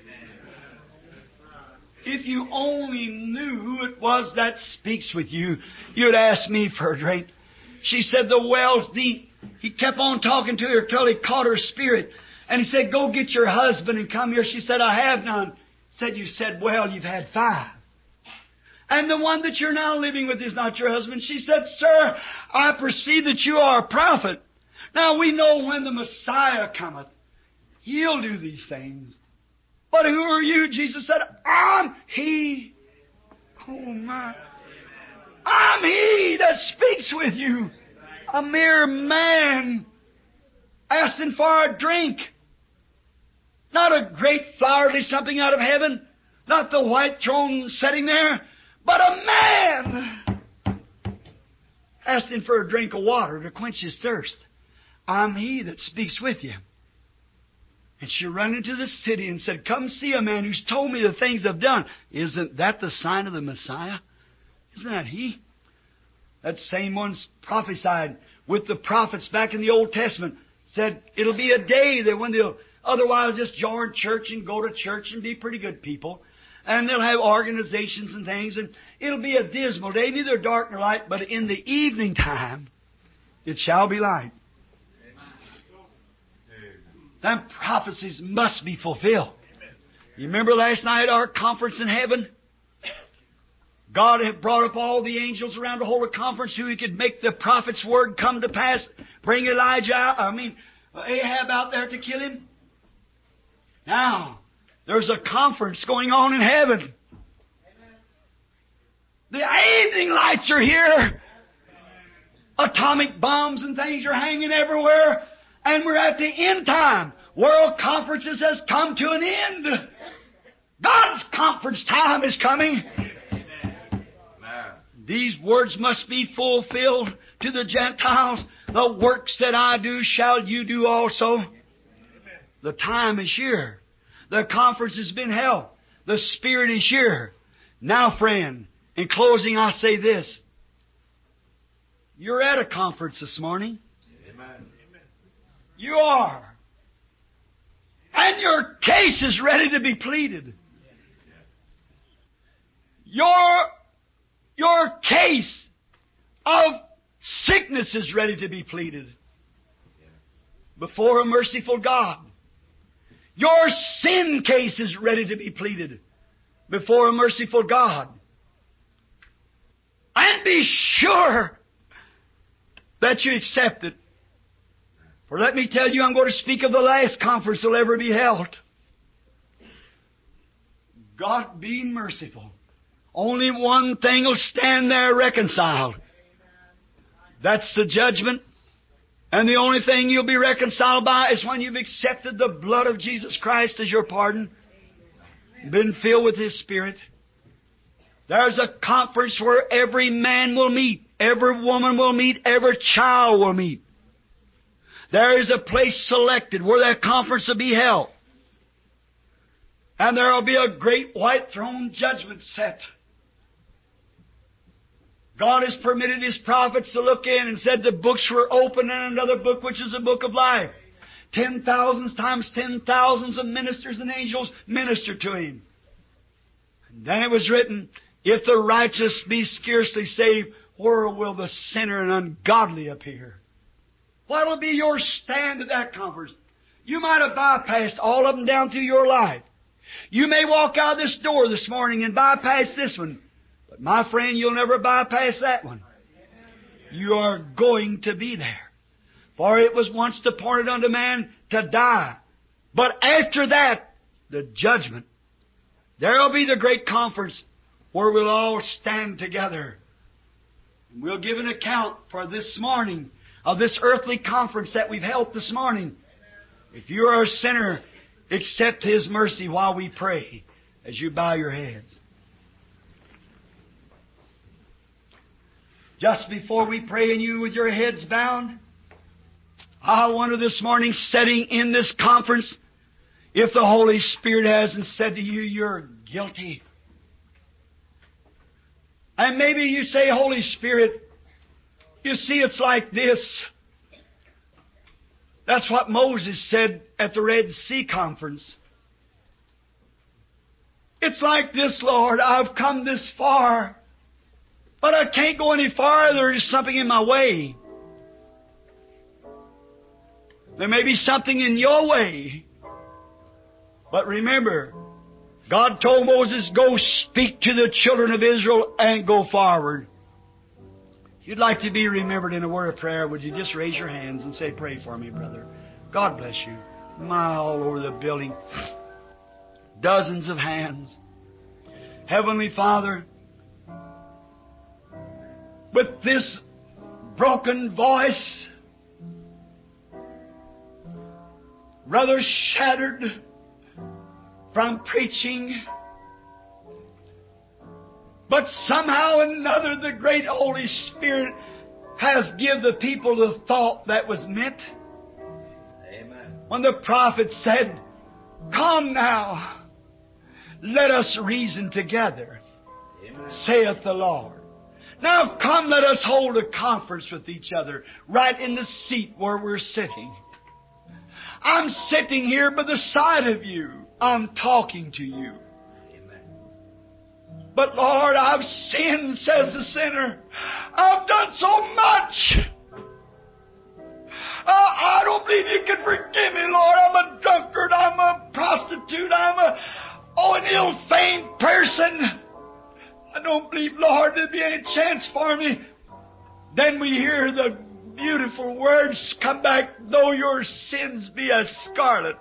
If you only knew who it was that speaks with you, you'd ask me for a drink. She said, The well's deep. He kept on talking to her till he caught her spirit. And he said, Go get your husband and come here. She said, I have none. He said, You said, Well, you've had five. And the one that you're now living with is not your husband. She said, Sir, I perceive that you are a prophet. Now we know when the Messiah cometh, He'll do these things. But who are you? Jesus said, I'm He. Oh my. I'm He that speaks with you. A mere man asking for a drink. Not a great flowery something out of heaven. Not the white throne sitting there. But a man asking for a drink of water to quench his thirst. I'm He that speaks with you. And she ran into the city and said, come see a man who's told me the things I've done. Isn't that the sign of the Messiah? Isn't that He? That same one's prophesied with the prophets back in the Old Testament. Said it'll be a day that when they'll otherwise just join church and go to church and be pretty good people. And they'll have organizations and things. And it'll be a dismal day, neither dark nor light. But in the evening time, it shall be light. Them prophecies must be fulfilled. You remember last night at our conference in heaven? God had brought up all the angels around to hold a conference so He could make the prophet's word come to pass. Bring Elijah out, I mean, Ahab out there to kill him. Now, there's a conference going on in heaven. The evening lights are here. Atomic bombs and things are hanging everywhere. And we're at the end time. World conferences has come to an end. God's conference time is coming. These words must be fulfilled to the Gentiles. The works that I do shall you do also. The time is here. The conference has been held. The Spirit is here. Now, friend, in closing, I say this. You're at a conference this morning. Amen. You are. And your case is ready to be pleaded. Your, your case of sickness is ready to be pleaded before a merciful God. Your sin case is ready to be pleaded before a merciful God. And be sure that you accept it. For let me tell you, I'm going to speak of the last conference that will ever be held. God being merciful. Only one thing will stand there reconciled. That's the judgment. And the only thing you'll be reconciled by is when you've accepted the blood of Jesus Christ as your pardon. Been filled with His Spirit. There's a conference where every man will meet. Every woman will meet. Every child will meet. There is a place selected where that conference will be held. And there will be a great white throne judgment set. God has permitted His prophets to look in and said the books were open, and another book which is a book of life. Ten thousands times ten thousands of ministers and angels ministered to Him. And then it was written, if the righteous be scarcely saved, where will the sinner and ungodly appear? What will be your stand at that conference? You might have bypassed all of them down through your life. You may walk out this door this morning and bypass this one. But my friend, you'll never bypass that one. You are going to be there. For it was once appointed unto man to die. But after that, the judgment. There will be the great conference where we'll all stand together. And we'll give an account for this morning of this earthly conference that we've held this morning. If you are a sinner, accept His mercy while we pray as you bow your heads. Just before we pray and you with your heads bowed, I wonder this morning, sitting in this conference, if the Holy Spirit hasn't said to you, you're guilty. And maybe you say, Holy Spirit, you see, it's like this. That's what Moses said at the Red Sea Conference. It's like this, Lord. I've come this far, but I can't go any farther. There's something in my way. There may be something in your way. But remember, God told Moses, go speak to the children of Israel and go forward. If you'd like to be remembered in a word of prayer, would you just raise your hands and say, pray for me, brother. God bless you. My, all over the building. Dozens of hands. Heavenly Father, with this broken voice, rather shattered from preaching, but somehow or another the great Holy Spirit has given the people the thought that was meant. Amen. When the prophet said, "Come now, let us reason together, Amen. saith the Lord." Now come, let us hold a conference with each other right in the seat where we're sitting. I'm sitting here by the side of you. I'm talking to you. Amen. But Lord, I've sinned, says the sinner. I've done so much. Uh, I don't believe you can forgive me, Lord. I'm a drunkard. I'm a prostitute. I'm a, oh, an ill-famed person. I don't believe, Lord, there'd be any chance for me. Then we hear the beautiful words come back, though your sins be as scarlet,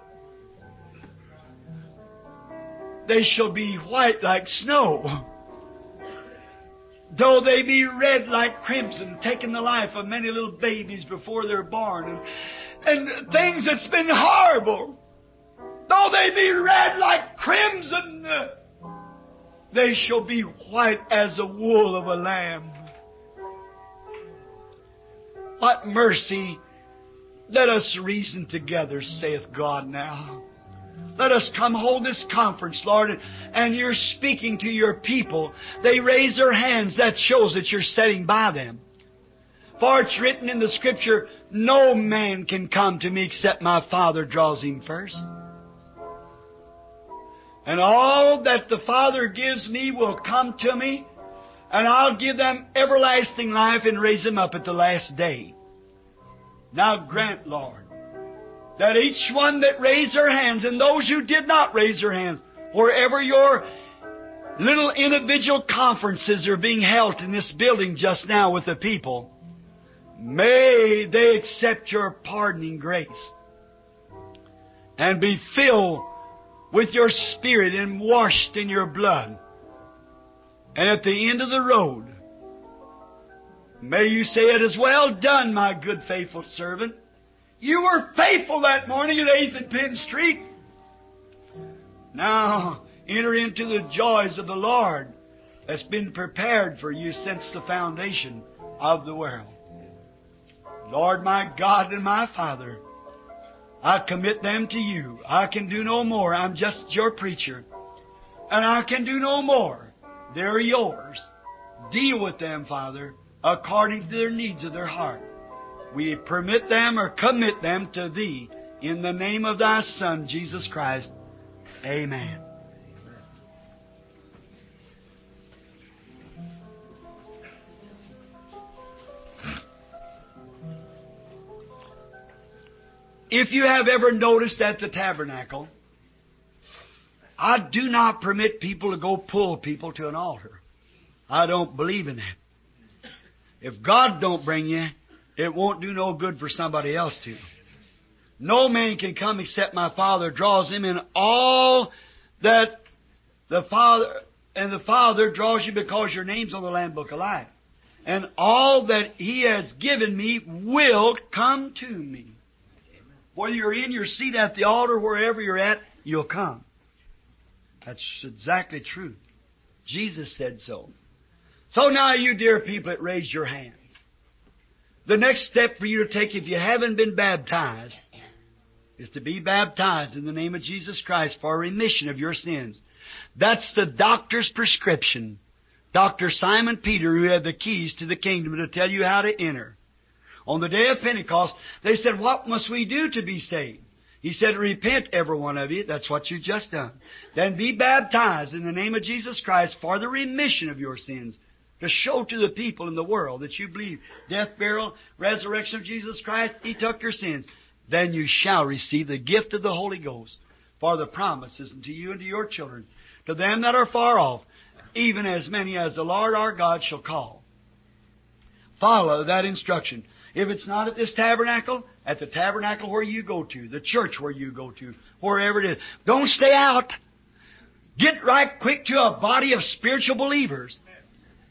they shall be white like snow. Though they be red like crimson, taking the life of many little babies before they're born, and, and things that's been horrible. Though they be red like crimson, uh, they shall be white as the wool of a lamb. What mercy! Let us reason together, saith God now. Let us come hold this conference, Lord, and you're speaking to your people. They raise their hands. That shows that you're sitting by them. For it's written in the Scripture, no man can come to me except my Father draws him first. And all that the Father gives me will come to me, and I'll give them everlasting life and raise them up at the last day. Now grant, Lord, that each one that raised their hands, and those who did not raise their hands, wherever your little individual conferences are being held in this building just now with the people, may they accept your pardoning grace and be filled with your Spirit and washed in your blood. And at the end of the road, may you say, "It is well done, my good faithful servant. You were faithful that morning at eighth and Penn Street. Now enter into the joys of the Lord that's been prepared for you since the foundation of the world." Lord, my God and my Father, I commit them to you. I can do no more. I'm just your preacher. And I can do no more. They're yours. Deal with them, Father, according to their needs of their heart. We permit them or commit them to Thee in the name of Thy Son, Jesus Christ. Amen. If you have ever noticed at the tabernacle, I do not permit people to go pull people to an altar. I don't believe in that. If God don't bring you, it won't do no good for somebody else to. No man can come except my Father draws him, and all that the Father and the Father draws you because your name's on the Lamb Book of Life. And all that He has given me will come to me. Whether you're in your seat at the altar, wherever you're at, you'll come. That's exactly true. Jesus said so. So now you dear people that raised your hands, the next step for you to take if you haven't been baptized is to be baptized in the name of Jesus Christ for remission of your sins. That's the doctor's prescription. Doctor Simon Peter, who had the keys to the kingdom to tell you how to enter. On the day of Pentecost, they said, "What must we do to be saved?" He said, "Repent, every one of you." That's what you've just done. "Then be baptized in the name of Jesus Christ for the remission of your sins." To show to the people in the world that you believe death, burial, resurrection of Jesus Christ, He took your sins. Then you shall receive the gift of the Holy Ghost. For the promises unto you and to your children, to them that are far off, even as many as the Lord our God shall call. Follow that instruction. If it's not at this tabernacle, at the tabernacle where you go to, the church where you go to, wherever it is, don't stay out. Get right quick to a body of spiritual believers.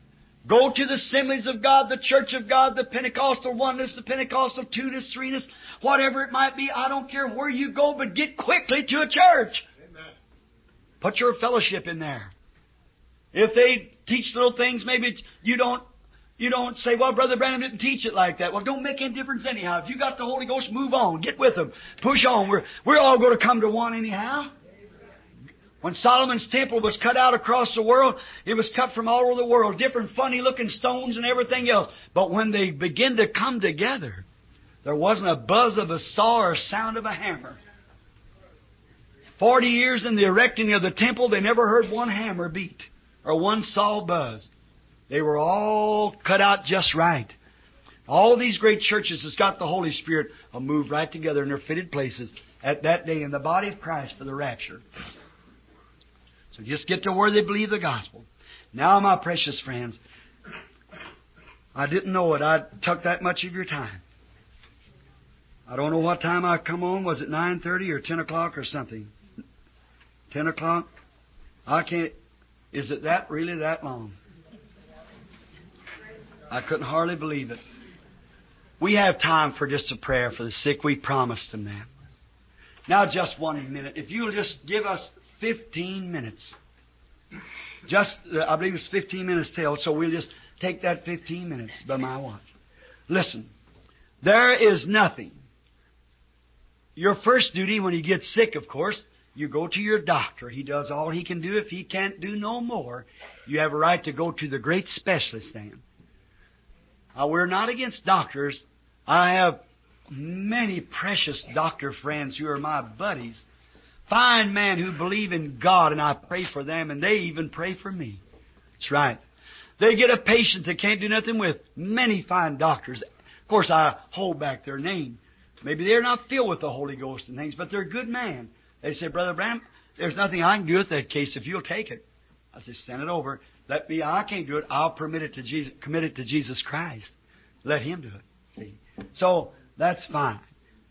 Go to the Assemblies of God, the Church of God, the Pentecostal oneness, the Pentecostal two-ness, three-ness, whatever it might be. I don't care where you go, but get quickly to a church. Amen. Put your fellowship in there. If they teach little things, maybe you don't you don't say, well, Brother Branham didn't teach it like that. Well, don't make any difference anyhow. If you got the Holy Ghost, move on. Get with them. Push on. We're, we're all going to come to one anyhow. When Solomon's temple was cut out across the world, it was cut from all over the world, different funny-looking stones and everything else. But when they began to come together, there wasn't a buzz of a saw or sound of a hammer. Forty years in the erecting of the temple, they never heard one hammer beat or one saw buzz. They were all cut out just right. All these great churches that's got the Holy Spirit will move right together in their fitted places at that day in the body of Christ for the rapture. So just get to where they believe the gospel. Now, my precious friends, I didn't know it. I took that much of your time. I don't know what time I come on. Was it nine thirty or ten o'clock or something? ten o'clock? I can't... Is it that really that long? I couldn't hardly believe it. We have time for just a prayer for the sick. We promised them that. Now, just one minute. If you'll just give us fifteen minutes. Just, uh, I believe it's fifteen minutes till, so we'll just take that fifteen minutes by my watch. Listen, there is nothing. Your first duty when you get sick, of course, you go to your doctor. He does all he can do. If he can't do no more, you have a right to go to the great specialist then. Now, we're not against doctors. I have many precious doctor friends who are my buddies. Fine men who believe in God, and I pray for them, and they even pray for me. That's right. They get a patient they can't do nothing with. Many fine doctors. Of course, I hold back their name. Maybe they're not filled with the Holy Ghost and things, but they're a good man. They say, Brother Branham, there's nothing I can do with that case if you'll take it. I say, send it over. Let me, I can't do it. I'll permit it to Jesus, commit it to Jesus Christ. Let Him do it. See? So, that's fine.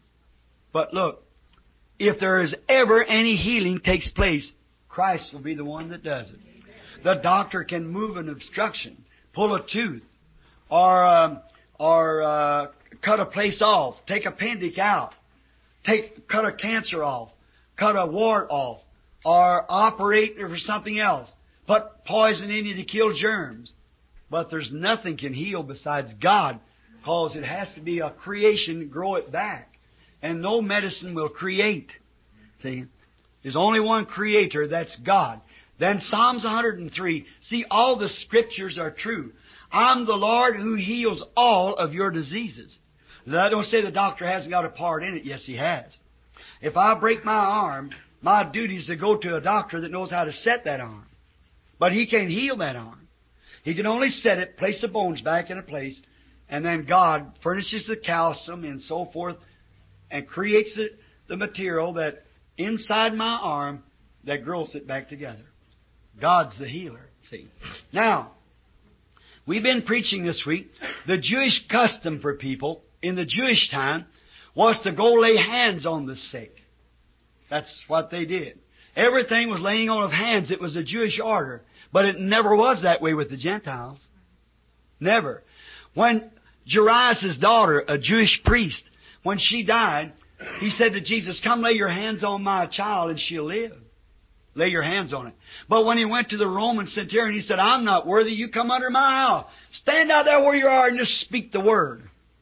But look, if there is ever any healing takes place, Christ will be the one that does it. The doctor can move an obstruction, pull a tooth, or um, or uh, cut a place off, take appendix out, take cut a cancer off, cut a wart off, or operate for something else, put poison in you to kill germs. But there's nothing can heal besides God, because it has to be a creation to grow it back. And no medicine will create. See? There's only one Creator, that's God. Then Psalms one hundred three, see, all the Scriptures are true. I'm the Lord who heals all of your diseases. I don't say the doctor hasn't got a part in it. Yes, he has. If I break my arm, my duty is to go to a doctor that knows how to set that arm. But he can't heal that arm. He can only set it, place the bones back in a place, and then God furnishes the calcium and so forth, and creates the, the material that inside my arm that grows it back together. God's the healer, see. Now, we've been preaching this week, the Jewish custom for people in the Jewish time was to go lay hands on the sick. That's what they did. Everything was laying on of hands. It was a Jewish order. But it never was that way with the Gentiles. Never. When Jairus' daughter, a Jewish priest, when she died, he said to Jesus, come lay your hands on my child and she'll live. Lay your hands on it. But when he went to the Roman centurion, he said, I'm not worthy. You come under my house. Stand out there where you are and just speak the word.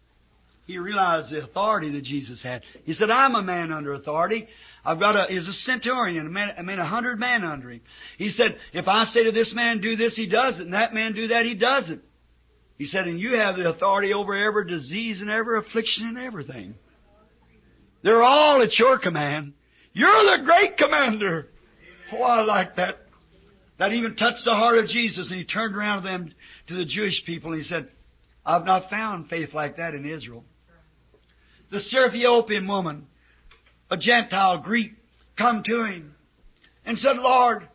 He realized the authority that Jesus had. He said, I'm a man under authority. I've got a, he's a centurion, a man, a man, a hundred men under him. He said, if I say to this man, do this, he does it. And that man, do that, he does it. He said, and you have the authority over every disease and every affliction and everything. They're all at your command. You're the great commander. Oh, I like that. That even touched the heart of Jesus. And he turned around to them, to the Jewish people, and he said, I've not found faith like that in Israel. The Syrophoenician woman, a Gentile Greek, come to him and said, Lord,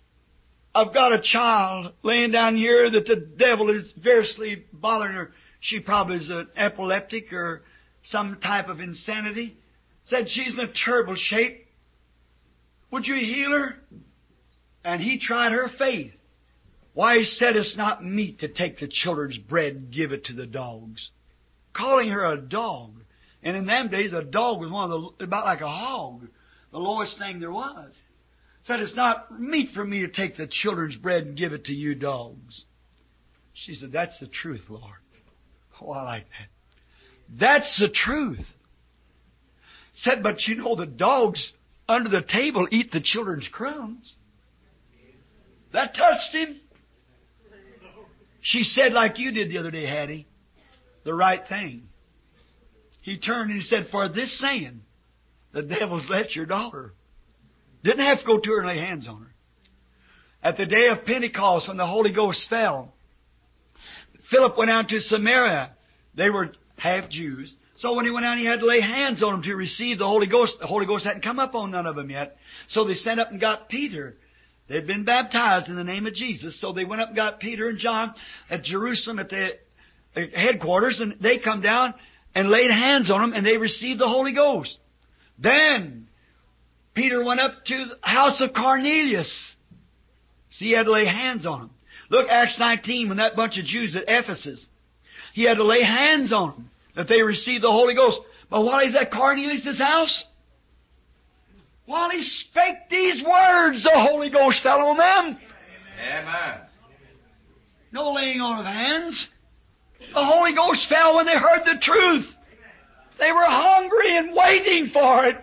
I've got a child laying down here that the devil is variously bothering her. She probably is an epileptic or some type of insanity. Said she's in a terrible shape. Would you heal her? And he tried her faith. Why, He said it's not meet to take the children's bread and give it to the dogs. Calling her a dog. And in them days, a dog was one of the, about like a hog, the lowest thing there was. Said, it's not meet for me to take the children's bread and give it to you dogs. She said, that's the truth, Lord. Oh, I like that. That's the truth. Said, but you know, the dogs under the table eat the children's crumbs. That touched him. She said, like you did the other day, Hattie, the right thing. He turned and he said, for this saying, the devil's left your daughter. Didn't have to go to her and lay hands on her. At the day of Pentecost, when the Holy Ghost fell, Philip went out to Samaria. They were half Jews. So when he went out, he had to lay hands on them to receive the Holy Ghost. The Holy Ghost hadn't come up on none of them yet. So they sent up and got Peter. They'd been baptized in the name of Jesus. So they went up and got Peter and John at Jerusalem at the headquarters. And they come down and laid hands on them, and they received the Holy Ghost. Then Peter went up to the house of Cornelius. So he had to lay hands on them. Look, Acts nineteen, when that bunch of Jews at Ephesus, he had to lay hands on them, that they received the Holy Ghost. But while he's at Cornelius' house, while he spake these words, the Holy Ghost fell on them. Amen. No laying on of hands. The Holy Ghost fell when they heard the truth. They were hungry and waiting for it.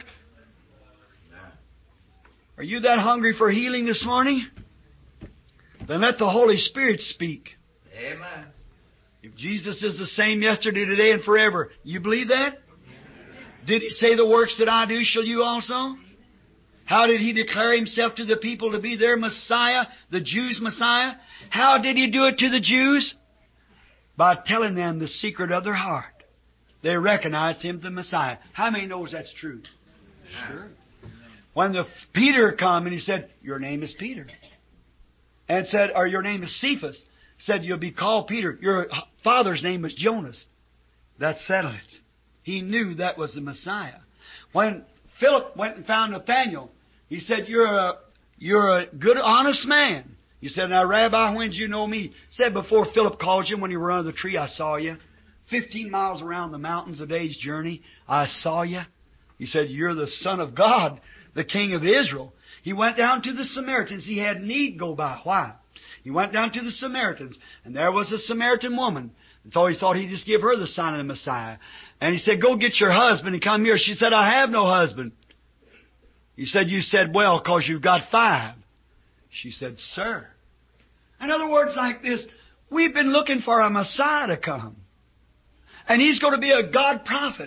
Are you that hungry for healing this morning? Then let the Holy Spirit speak. Amen. If Jesus is the same yesterday, today, and forever, you believe that? Did He say, the works that I do shall you also? How did He declare Himself to the people to be their Messiah, the Jews' Messiah? How did He do it to the Jews? By telling them the secret of their heart. They recognized Him the Messiah. How many knows that's true? Sure. When the Peter come and he said, your name is Peter. And said, or your name is Cephas. Said, you'll be called Peter. Your father's name was Jonas. That settled it. He knew that was the Messiah. When Philip went and found Nathanael, he said, you're a, you're a good, honest man. He said, now, Rabbi, when did you know me? He said, before Philip called you, when you were under the tree, I saw you. Fifteen miles around the mountains, a day's journey, I saw you. He said, you're the Son of God, the King of Israel. He went down to the Samaritans. He had need go by. Why? He went down to the Samaritans, and there was a Samaritan woman. And so he thought he'd just give her the sign of the Messiah. And he said, go get your husband and come here. She said, I have no husband. He said, you said, well, because you've got five. She said, sir. In other words, like this, we've been looking for a Messiah to come. And He's going to be a God prophet.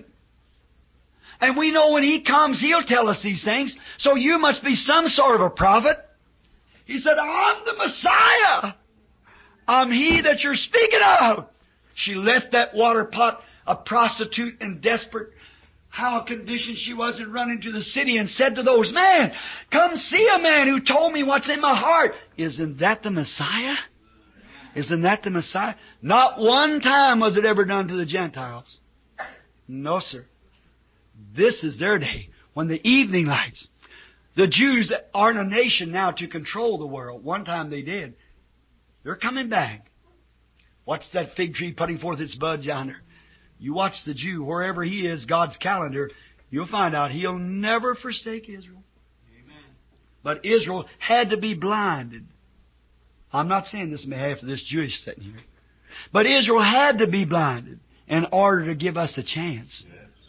And we know when He comes, He'll tell us these things. So you must be some sort of a prophet. He said, I'm the Messiah. I'm He that you're speaking of. She left that water pot, a prostitute and desperate, how condition she was, and run into the city and said to those, man, come see a man who told me what's in my heart. Isn't that the Messiah? Isn't that the Messiah? Not one time was it ever done to the Gentiles. No, sir. This is their day, when the evening lights. The Jews that aren't a nation now to control the world. One time they did. They're coming back. What's that fig tree putting forth its buds yonder? You watch the Jew, wherever he is, God's calendar, you'll find out He'll never forsake Israel. Amen. But Israel had to be blinded. I'm not saying this on behalf of this Jewish sitting here. But Israel had to be blinded in order to give us a chance.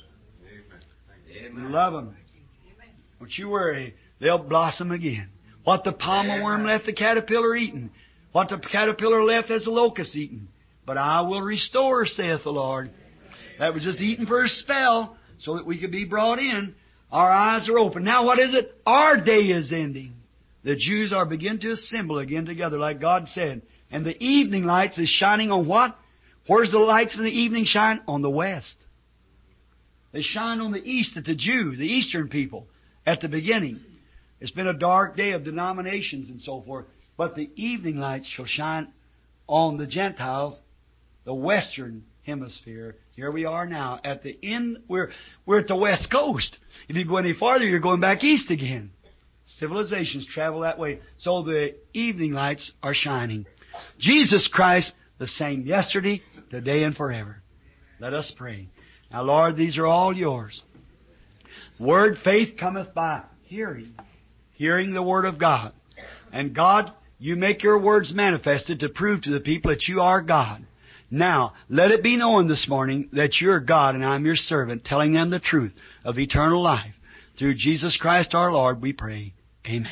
Amen. Love them. Don't you worry. They'll blossom again. What the palmer worm left the caterpillar eating. What the caterpillar left as the locust eating. But I will restore, saith the Lord. That was just eating for a spell so that we could be brought in. Our eyes are open. Now what is it? Our day is ending. The Jews are beginning to assemble again together like God said. And the evening lights is shining on what? Where's the lights in the evening shine? On the west. They shine on the east at the Jews, the eastern people, at the beginning. It's been a dark day of denominations and so forth. But the evening lights shall shine on the Gentiles, the western hemisphere. Here we are now at the end. We're, we're at the west coast. If you go any farther, you're going back east again. Civilizations travel that way. So the evening lights are shining. Jesus Christ, the same yesterday, today, and forever. Let us pray. Now, Lord, these are all yours. Word faith cometh by hearing. Hearing the Word of God. And God, you make your words manifested to prove to the people that you are God. Now, let it be known this morning that you're God and I'm your servant, telling them the truth of eternal life. Through Jesus Christ our Lord, we pray. Amen.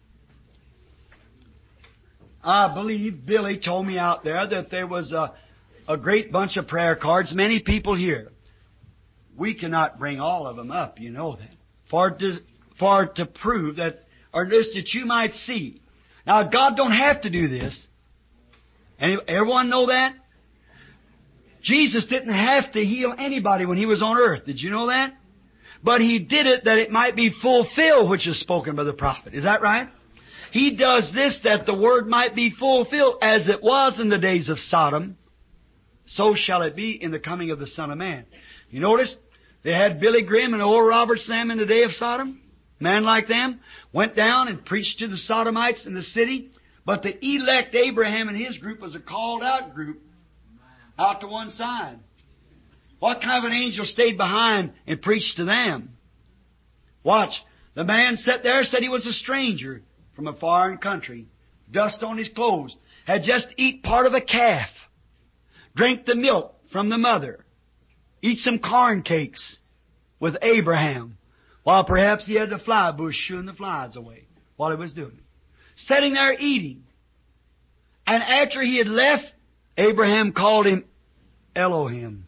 I believe Billy told me out there that there was a, a great bunch of prayer cards, many people here. We cannot bring all of them up, you know that. For to, for to prove that, or just that you might see. Now, God don't have to do this. Any, everyone know that? Jesus didn't have to heal anybody when He was on earth. Did you know that? But He did it that it might be fulfilled, which is spoken by the prophet. Is that right? He does this that the Word might be fulfilled. As it was in the days of Sodom, so shall it be in the coming of the Son of Man. You notice they had Billy Graham and Oral Roberts Sam in the day of Sodom. Man like them went down and preached to the Sodomites in the city. But the elect Abraham and his group was a called out group. Out to one side. What kind of an angel stayed behind and preached to them? Watch. The man sat there, said he was a stranger from a foreign country. Dust on his clothes. Had just eat part of a calf. Drank the milk from the mother. Eat some corn cakes with Abraham. While perhaps he had the fly bush shooing the flies away while he was doing it. Sitting there eating. And after he had left, Abraham called him Elohim,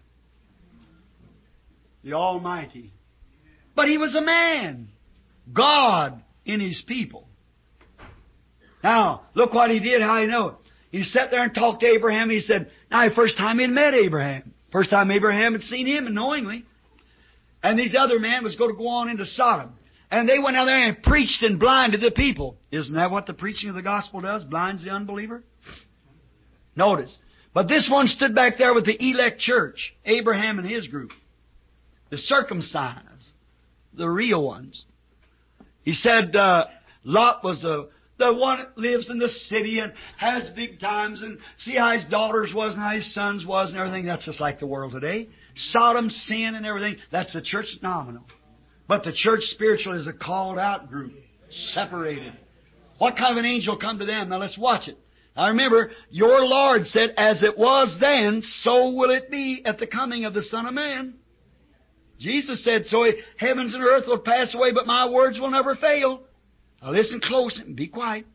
the Almighty. But he was a man, God in His people. Now, look what he did, how you know it. He sat there and talked to Abraham. He said, now, the first time he had met Abraham. First time Abraham had seen him, and knowingly. And these other men was going to go on into Sodom. And they went out there and preached and blinded the people. Isn't that what the preaching of the gospel does? Blinds the unbeliever? Notice. But this one stood back there with the elect church, Abraham and his group. The circumcised, the real ones. He said uh, Lot was the, the one that lives in the city and has big times and see how his daughters was and how his sons was and everything. That's just like the world today. Sodom, sin and everything. That's the church nominal. But the church spiritual is a called out group, separated. What kind of an angel come to them? Now let's watch it. Now remember, your Lord said, as it was then, so will it be at the coming of the Son of Man. Jesus said, so heavens and earth will pass away, but my words will never fail. Now listen close and be quiet.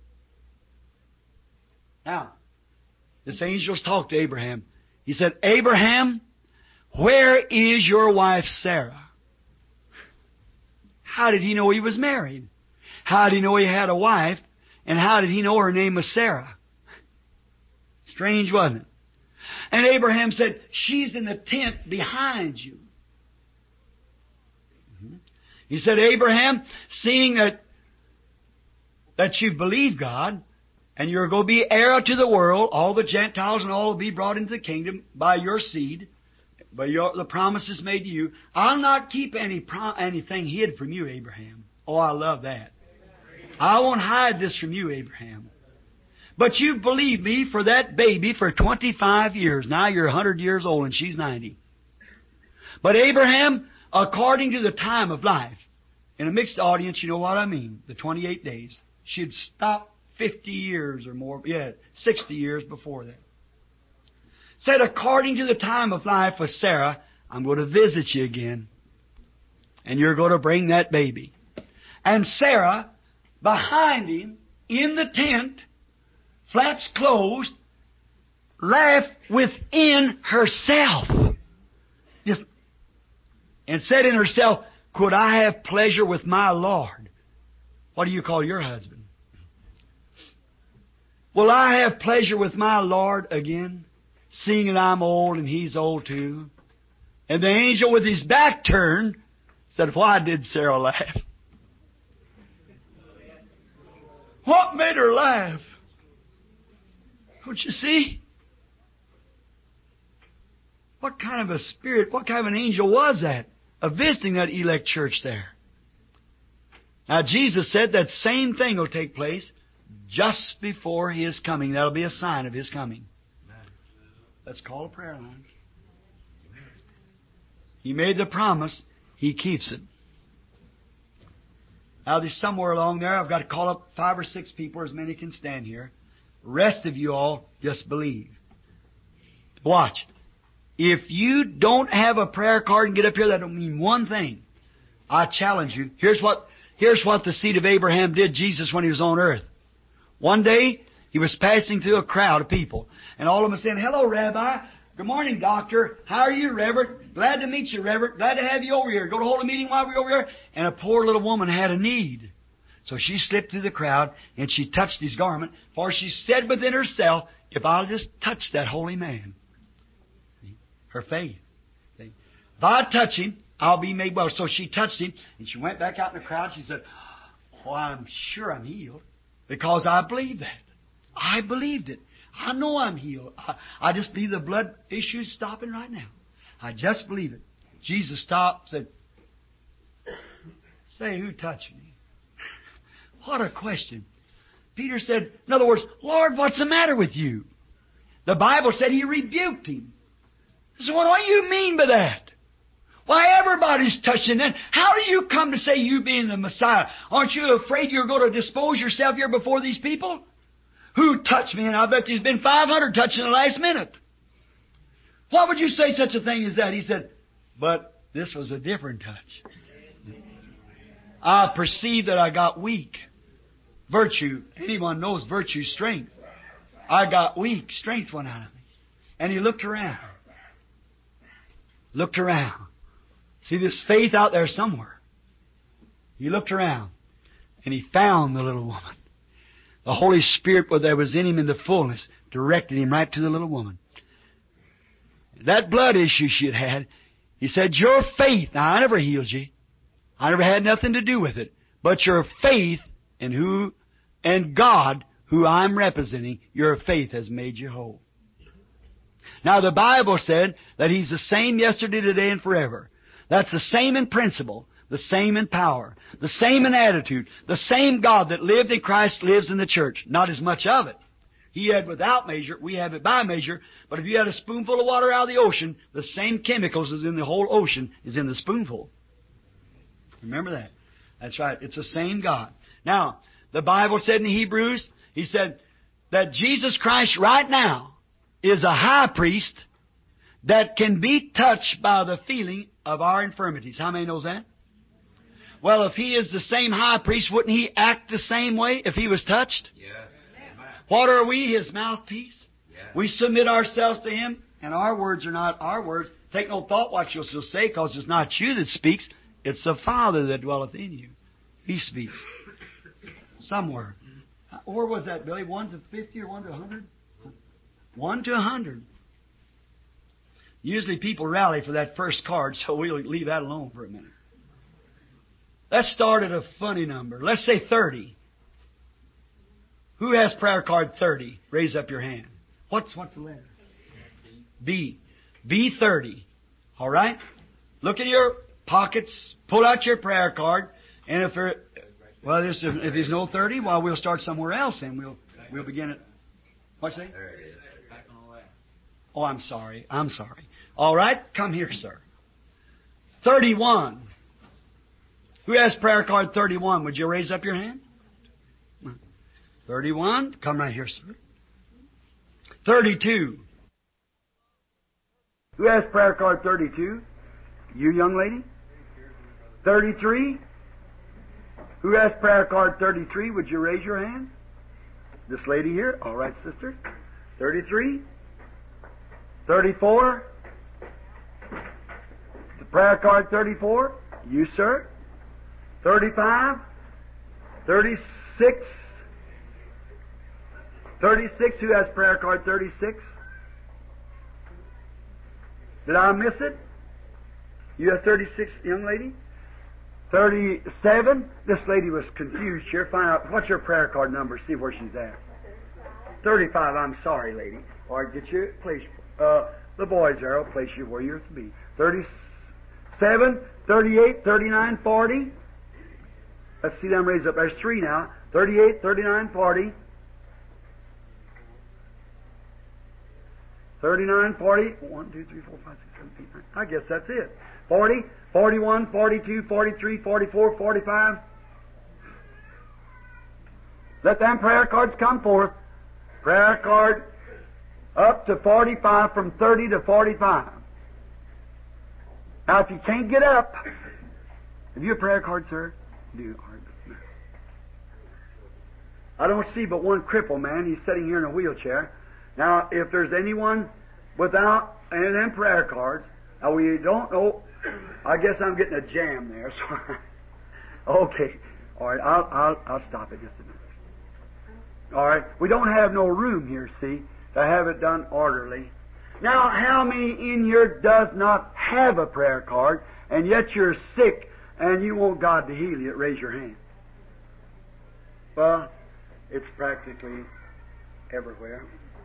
Now, this angel's talked to Abraham. He said, Abraham, where is your wife Sarah? How did he know he was married? How did he know he had a wife? And how did he know her name was Sarah? Strange, wasn't it? And Abraham said, she's in the tent behind you. Mm-hmm. He said, Abraham, seeing that, that you've believed God, and you're going to be heir to the world, all the Gentiles and all will be brought into the kingdom by your seed, by your, the promises made to you. I'll not keep any pro- anything hid from you, Abraham. Oh, I love that. I won't hide this from you, Abraham. But you've believed me for that baby for twenty-five years. Now you're one hundred years old and she's ninety. But Abraham, according to the time of life, in a mixed audience, you know what I mean, the twenty-eight days, she'd stop fifty years or more, yeah, sixty years before that. Said, according to the time of life with Sarah, I'm going to visit you again. And you're going to bring that baby. And Sarah, behind him, in the tent, flaps closed, laughed within herself. Just, and said in herself, could I have pleasure with my Lord? What do you call your husband? Will I have pleasure with my Lord again, seeing that I'm old and he's old too? And the angel with his back turned said, why did Sarah laugh? What made her laugh? Don't you see? What kind of a spirit, what kind of an angel was that? Of visiting that elect church there. Now Jesus said that same thing will take place just before His coming. That'll be a sign of His coming. Let's call a prayer line. He made the promise. He keeps it. Now, there's somewhere along there, I've got to call up five or six people, as many can stand here. The rest of you all just believe. Watch. If you don't have a prayer card and get up here, that don't mean one thing. I challenge you. Here's what, here's what the seed of Abraham did, Jesus, when He was on earth. One day, He was passing through a crowd of people. And all of them saying, "Hello, Rabbi. Good morning, Doctor. How are you, Reverend? Glad to meet you, Reverend. Glad to have you over here. Go to hold a meeting while we're over here." And a poor little woman had a need. So she slipped through the crowd and she touched His garment. For she said within herself, "If I'll just touch that holy man." Her faith. If I touch Him, I'll be made well. So she touched Him and she went back out in the crowd. She said, "Oh, I'm sure I'm healed because I believe that. I believed it. I know I'm healed. I, I just believe the blood issue's stopping right now. I just believe it." Jesus stopped and said, "Say, who touched me?" What a question. Peter said, in other words, "Lord, what's the matter with you?" The Bible said He rebuked him. So what do you mean by that? Why, everybody's touching that. How do you come to say you being the Messiah? Aren't you afraid you're going to dispose yourself here before these people? Who touched me? And I bet there's been five hundred touching the last minute. Why would you say such a thing as that? He said, "But this was a different touch. I perceived that I got weak." Virtue, anyone knows virtue, strength. I got weak. Strength went out of me. And He looked around. Looked around. See this faith out there somewhere. He looked around. And He found the little woman. The Holy Spirit, that was in Him in the fullness, directed Him right to the little woman. That blood issue she had had, He said, "Your faith," now I never healed you. I never had nothing to do with it. But your faith in who, and God, who I'm representing, your faith has made you whole. Now the Bible said that He's the same yesterday, today, and forever. That's the same in principle. The same in power, the same in attitude, the same God that lived in Christ lives in the church. Not as much of it. He had without measure, we have it by measure, but if you had a spoonful of water out of the ocean, the same chemicals as in the whole ocean is in the spoonful. Remember that. That's right. It's the same God. Now, the Bible said in Hebrews, He said that Jesus Christ right now is a high priest that can be touched by the feeling of our infirmities. How many knows that? Well, if He is the same high priest, wouldn't He act the same way if He was touched? Yes. What are we? His mouthpiece? Yes. We submit ourselves to Him, and our words are not our words. Take no thought what you'll say, because it's not you that speaks. It's the Father that dwelleth in you. He speaks. Somewhere. Where was that, Billy? One to fifty or one to a hundred? One to a hundred. Usually people rally for that first card, so we'll leave that alone for a minute. Let's start at a funny number. Let's say thirty. Who has prayer card thirty? Raise up your hand. What's what's the letter? B. B thirty. All right? Look in your pockets. Pull out your prayer card. And if there, well, there's, if there's no thirty, well, we'll start somewhere else and we'll we'll begin it. What's that? Oh, I'm sorry. I'm sorry. All right? Come here, sir. thirty-one. Who has prayer card thirty-one? Would you raise up your hand? thirty-one. Come right here, sir. thirty-two. Who has prayer card thirty-two? You, young lady? thirty-three. Who has prayer card thirty-three? Would you raise your hand? This lady here. All right, sister. thirty-three. thirty-four. The prayer card thirty-four. You, sir. thirty-five. thirty-six. thirty-six. Who has prayer card thirty-six? Did I miss it? You have thirty-six, young lady? thirty-seven. This lady was confused here. Find out, what's your prayer card number? See where she's at. thirty-five. I'm sorry, lady. All right, get your place. Uh, the boys there will place you where you're to be. thirty-seven, thirty-eight, thirty-nine, forty. Let's see them raised up. There's three now. thirty-eight, thirty-nine, forty. thirty-nine, forty. one, two, three, four, five, six, seven, eight, nine. I guess that's it. forty, forty-one, forty-two, forty-three, forty-four, forty-five. Let them prayer cards come forth. Prayer card up to forty-five, from thirty to forty-five. Now, if you can't get up, have you a prayer card, sir? Do. I don't see but one crippled man. He's sitting here in a wheelchair. Now, if there's anyone without any of them prayer cards, now we don't know. I guess I'm getting a jam there. So, okay, all right. I'll I'll I'll stop it just a minute. All right. We don't have no room here, see, to have it done orderly. Now, how many in here does not have a prayer card, and yet you're sick and you want God to heal you? Raise your hand. Well, it's practically everywhere.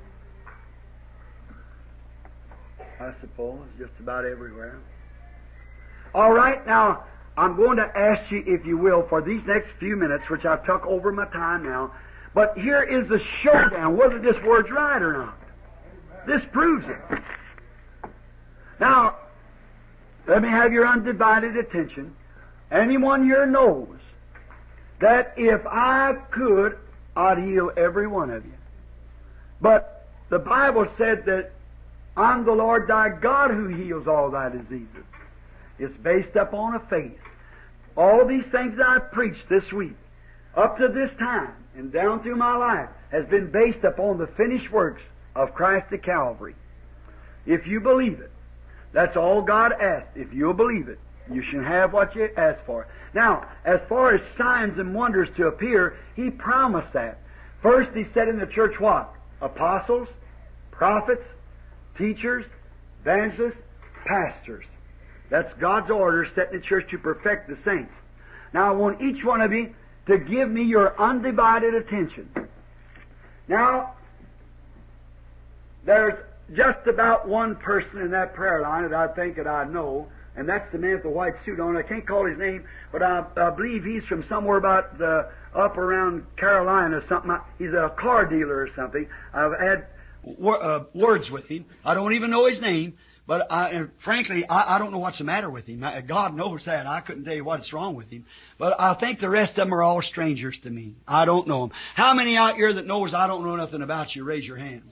I suppose, just about everywhere. All right, now, I'm going to ask you, if you will, for these next few minutes, which I've took over my time now, but here is the showdown, whether this word's right or not. This proves it. Now, let me have your undivided attention. Anyone here knows that if I could, I'd heal every one of you. But the Bible said that I'm the Lord thy God who heals all thy diseases. It's based upon a faith. All these things that I've preached this week, up to this time, and down through my life, has been based upon the finished works of Christ at Calvary. If you believe it, that's all God asked. If you'll believe it, you should have what you ask for. Now, as far as signs and wonders to appear, He promised that. First, He said in the church what? Apostles, prophets, teachers, evangelists, pastors. That's God's order set in the church to perfect the saints. Now, I want each one of you to give me your undivided attention. Now, there's just about one person in that prayer line that I think that I know, and that's the man with the white suit on. I can't call his name, but I, I believe he's from somewhere about the, up around Carolina or something. He's a car dealer or something. I've had uh, words with him. I don't even know his name, but I, and frankly, I, I don't know what's the matter with him. God knows that. I couldn't tell you what's wrong with him. But I think the rest of them are all strangers to me. I don't know them. How many out here that knows I don't know nothing about you? Raise your hands.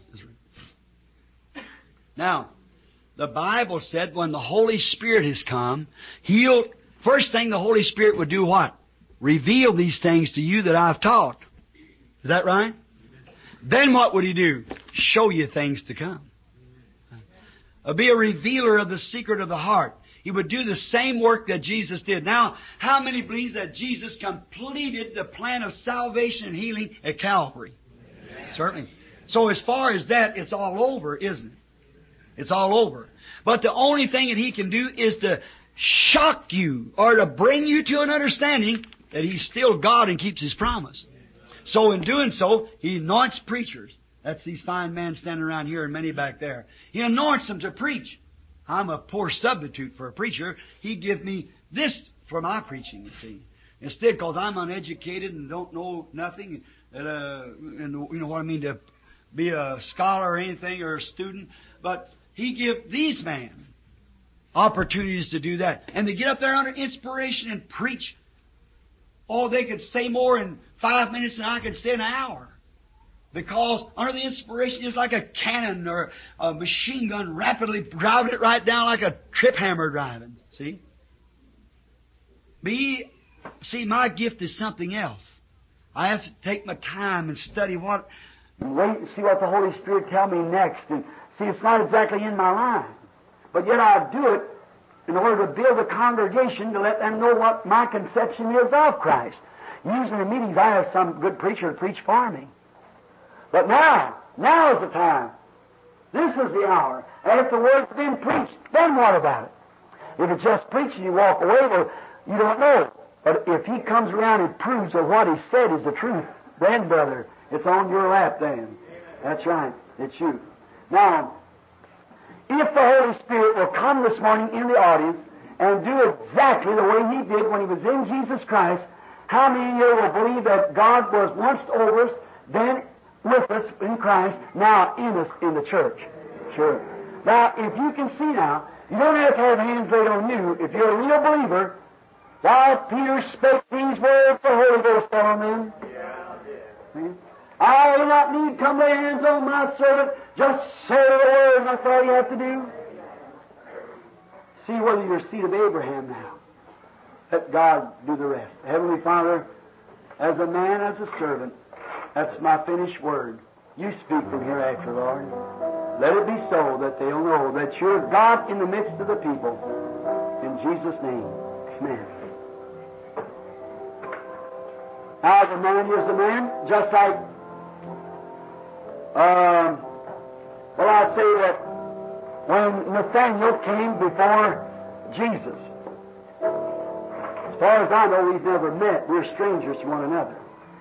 Now, the Bible said when the Holy Spirit has come, He'll, first thing the Holy Spirit would do what? Reveal these things to you that I've taught. Is that right? Then what would He do? Show you things to come. Uh, be a revealer of the secret of the heart. He would do the same work that Jesus did. Now, how many believes that Jesus completed the plan of salvation and healing at Calvary? Amen. Certainly. So as far as that, it's all over, isn't it? It's all over. But the only thing that He can do is to shock you or to bring you to an understanding that He's still God and keeps His promise. So in doing so, He anoints preachers. That's these fine men standing around here and many back there. He anoints them to preach. I'm a poor substitute for a preacher. He give me this for my preaching, you see. Instead, because I'm uneducated and don't know nothing, uh, and you know what I mean, to be a scholar or anything or a student. But He give these men opportunities to do that. And they get up there under inspiration and preach. Oh, they could say more in five minutes than I could say in an hour. Because under the inspiration is like a cannon or a machine gun rapidly driving it right down like a trip hammer driving. See? Be, see, my gift is something else. I have to take my time and study what, and wait and see what the Holy Spirit tell me next. And see, it's not exactly in my line. But yet I do it in order to build a congregation to let them know what my conception is of Christ. Usually in meetings I have some good preacher to preach for me. But now, now is the time. This is the hour. And if the word's been preached, then what about it? If it's just preached and you walk away, well, you don't know. But if He comes around and proves that what He said is the truth, then, brother, it's on your lap then. That's right. It's you. Now, if the Holy Spirit will come this morning in the audience and do exactly the way He did when He was in Jesus Christ, How many here will believe that God was once over us, then with us in Christ, now in us in the church? Sure. Now, if you can see now, you don't have to have hands laid on you. If you're a real believer, while Peter spake these words, the Holy Ghost fell on them. See? I do not need to come lay hands on my servant. Just say the word, and that's all you have to do. See whether you're seed of Abraham now. Let God do the rest. Heavenly Father, as a man, as a servant, that's my finished word. You speak from hereafter, Lord. Let it be so that they'll know that you're God in the midst of the people. In Jesus' name, amen. Now, the man is the man, just like, um, well, I say that when Nathaniel came before Jesus, as far as I know, we've never met. We're strangers to one another.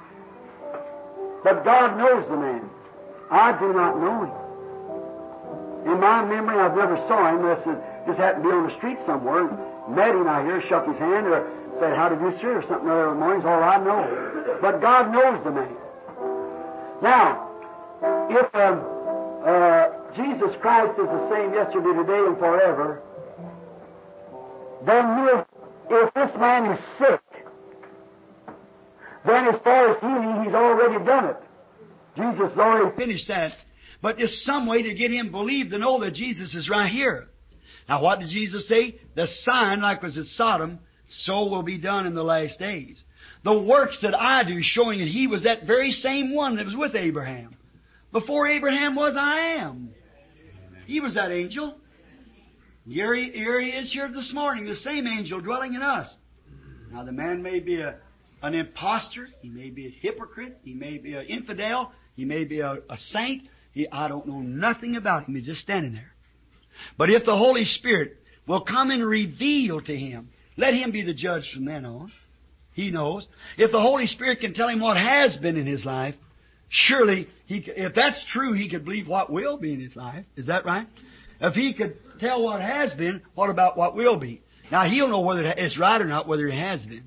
But God knows the man. I do not know him. In my memory, I've never saw him unless it just happened to be on the street somewhere. Met him out here, shook his hand, or said, "How did you, sir?" or something other morning's all I know. But God knows the man. Now, if um, uh, Jesus Christ is the same yesterday, today, and forever, then if, if this man is sick, then as far as healing, He's already done it. Jesus has already finished that. But there's some way to get him believed to know that Jesus is right here. Now, what did Jesus say? The sign, like was at Sodom, so will be done in the last days. The works that I do, showing that He was that very same one that was with Abraham. Before Abraham was, I am. He was that angel. Here he, here he is here this morning, the same angel dwelling in us. Now, the man may be a, an impostor. He may be a hypocrite. He may be an infidel. He may be a, a saint. He, I don't know nothing about him. He's just standing there. But if the Holy Spirit will come and reveal to him, let Him be the judge from then on. He knows. If the Holy Spirit can tell him what has been in his life, surely, he, if that's true, he could believe what will be in his life. Is that right? If he could tell what has been, what about what will be? Now, he'll know whether it's right or not, whether it has been.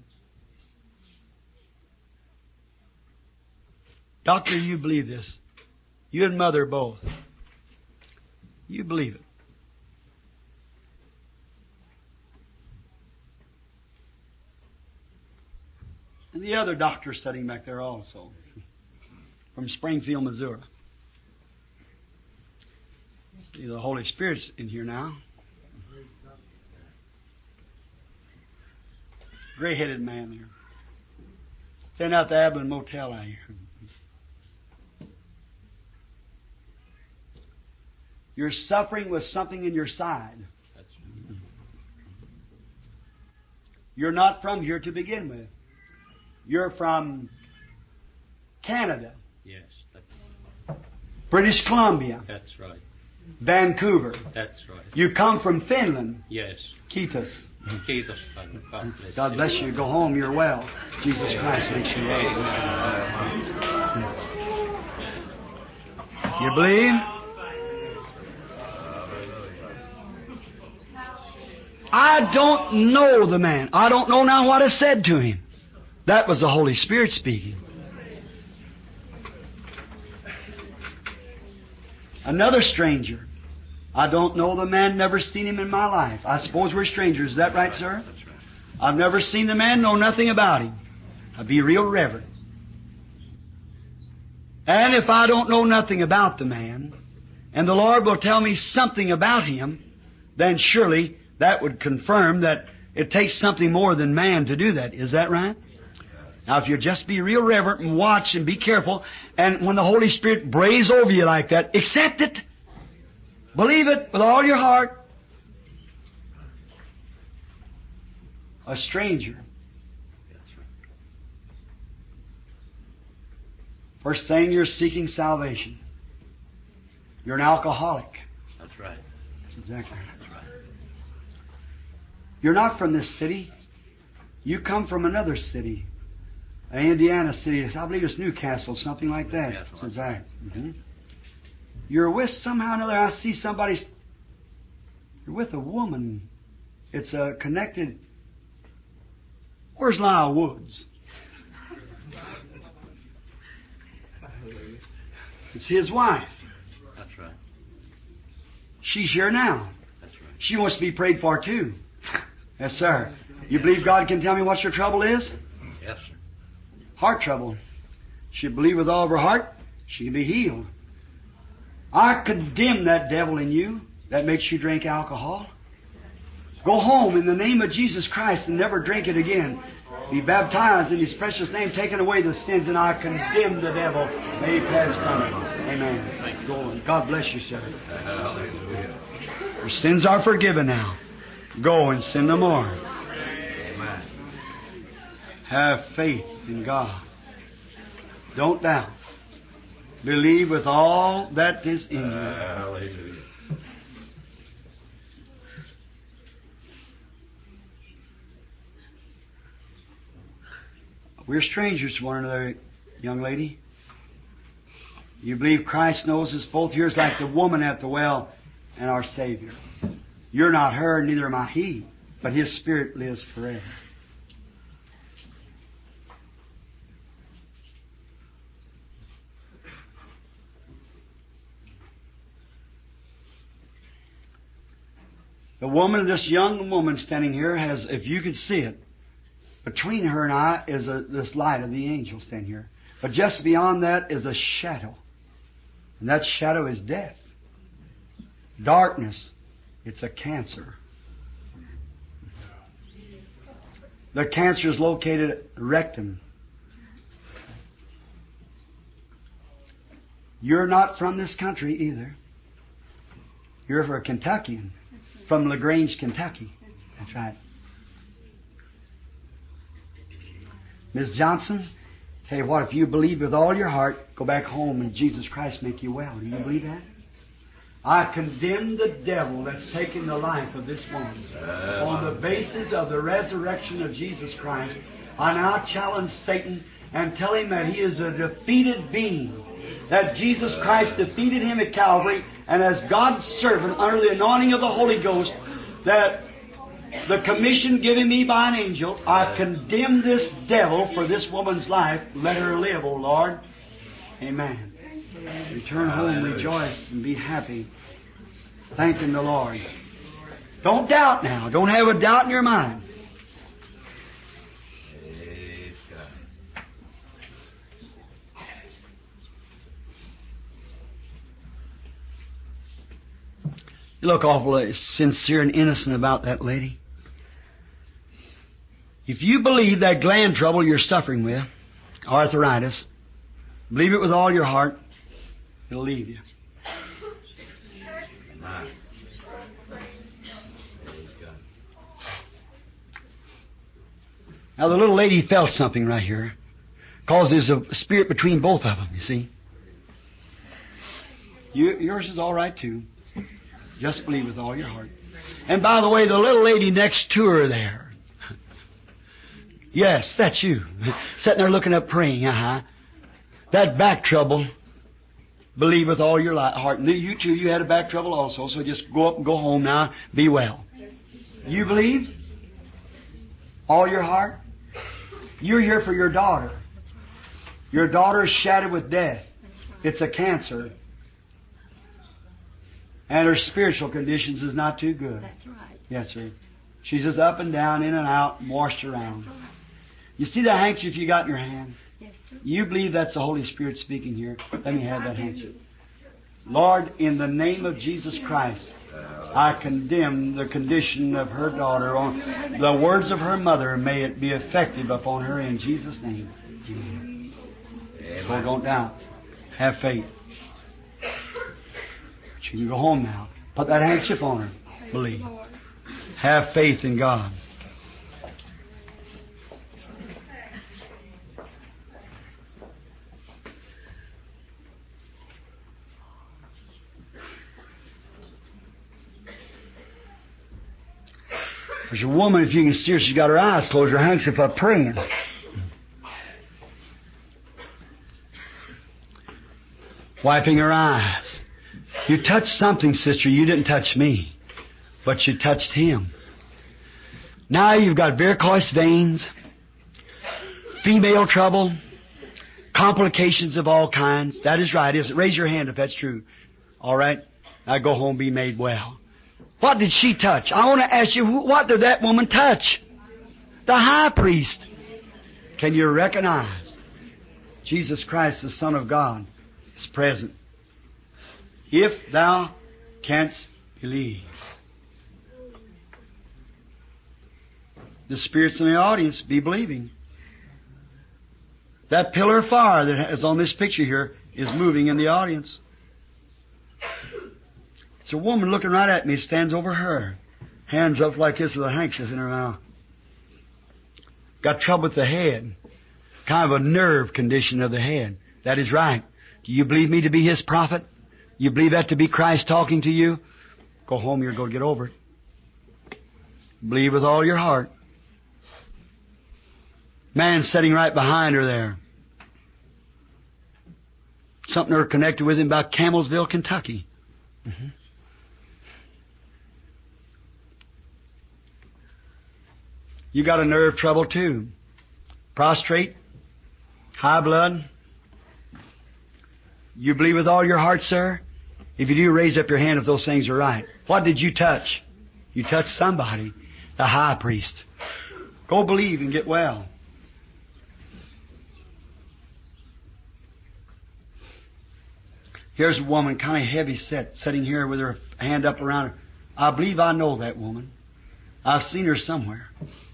Doctor, you believe this. You and Mother both. You believe it. And the other doctor sitting back there also, from Springfield, Missouri. See, the Holy Spirit's in here now. Gray-headed man there. Staying out the Abilene Motel out here. You're suffering with something in your side. That's right. You're not from here to begin with. You're from Canada. Yes, that's, British Columbia. that's right. Vancouver. That's right. You come from Finland. Yes. Kiitos. Kiitos, Father. God bless God you. bless you. Go home. You're well. Jesus Christ makes you well. You believe? I don't know the man. I don't know now what is said to him. That was the Holy Spirit speaking. Another stranger. I don't know the man, never seen him in my life. I suppose we're strangers. Is that right, sir? That's right. I've never seen the man, know nothing about him. I'd be real reverent. And if I don't know nothing about the man, and the Lord will tell me something about him, then surely that would confirm that it takes something more than man to do that. Is that right? Now, if you just be real reverent and watch and be careful, and when the Holy Spirit brays over you like that, accept it. Believe it with all your heart. A stranger. First thing, you're seeking salvation. You're an alcoholic. That's right. That's exactly right. That's right. You're not from this city. You come from another city. An Indiana city. I believe it's Newcastle, something like that. Yes, That's exact. Mm-hmm. You're with, somehow or another, I see somebody, you're with a woman. It's uh, connected. Where's Lyle Woods? It's his wife. That's right. She's here now. That's right. She wants to be prayed for too. Yes, sir. You believe God can tell me what your trouble is? Yes, sir. Heart trouble. She believe with all of her heart, she can be healed. I condemn that devil in you that makes you drink alcohol. Go home in the name of Jesus Christ and never drink it again. Be baptized in His precious name, taking away the sins, and I condemn the devil. May he pass from it. Amen. Go on. God bless you, sir. Hallelujah. Your sins are forgiven now. Go and sin no more. Amen. Have faith in God. Don't doubt. Believe with all that is in you. Hallelujah. We're strangers to one another, young lady. You believe Christ knows us both. You're like the woman at the well and our Savior. You're not her, neither am I He, but His Spirit lives forever. The woman, this young woman standing here, has, if you could see it, between her and I is a, this light of the angel standing here. But just beyond that is a shadow. And that shadow is death. Darkness. It's a cancer. The cancer is located at the rectum. You're not from this country either. You're a Kentuckian. From LaGrange, Kentucky. That's right. Miss Johnson, tell you what, if you believe with all your heart, go back home and Jesus Christ make you well. Do you believe that? I condemn the devil that's taken the life of this woman. On the basis of the resurrection of Jesus Christ, I now challenge Satan and tell him that he is a defeated being. That Jesus Christ defeated him at Calvary, and as God's servant under the anointing of the Holy Ghost, that the commission given me by an angel, I condemn this devil for this woman's life. Let her live, O Lord. Amen. Return home, rejoice, and be happy. Thanking the Lord. Don't doubt now. Don't have a doubt in your mind. You look awful sincere and innocent about that lady. If you believe that gland trouble you're suffering with, arthritis, believe it with all your heart, it'll leave you. Now the little lady felt something right here, because there's a spirit between both of them, you see. You, yours is all right too. Just believe with all your heart. And by the way, the little lady next to her there, yes, that's you. Sitting there looking up praying, uh-huh. That back trouble, believe with all your heart. And you too, you had a back trouble also, so just go up and go home now. Be well. You believe? All your heart? You're here for your daughter. Your daughter is shattered with death. It's a cancer. And her spiritual conditions is not too good. That's right. Yes, sir. She's just up and down, in and out, washed around. You see that handkerchief you got in your hand? Yes, sir. You believe that's the Holy Spirit speaking here? Let me have that handkerchief. Lord, in the name of Jesus Christ, I condemn the condition of her daughter. On the words of her mother, may it be effective upon her in Jesus' name. Amen. So don't doubt. Have faith. She can go home now. Put that handkerchief on her. Believe. Have faith in God. There's a woman, if you can see her, she's got her eyes closed, her handkerchief up praying. Wiping her eyes. You touched something, sister. You didn't touch me, but you touched him. Now you've got varicose veins, female trouble, Complications of all kinds. That is right, isn't it? Raise your hand if that's true. All right? Now go home, be made well. What did she touch? I want to ask you, what did that woman touch? The high priest. Can you recognize Jesus Christ, the Son of God, is present? If thou canst believe. The spirits in the audience be believing. That pillar of fire that is on this picture here is moving in the audience. It's a woman looking right at me, stands over her. Hands up like this with a handkerchief in her mouth. Got trouble with the head. Kind of a nerve condition of the head. That is right. Do you believe me to be His prophet? You believe that to be Christ talking to you? Go home, you're going to get over it. Believe with all your heart. Man sitting right behind her there. Something they're connected with him about Campbellsville, Kentucky. Mm-hmm. You got a nerve trouble too. Prostrate, high blood. You believe with all your heart, sir? If you do, raise up your hand if those things are right. What did you touch? You touched somebody, the high priest. Go believe and get well. Here's a woman, kind of heavy set, sitting here with her hand up around her. I believe I know that woman. I've seen her somewhere.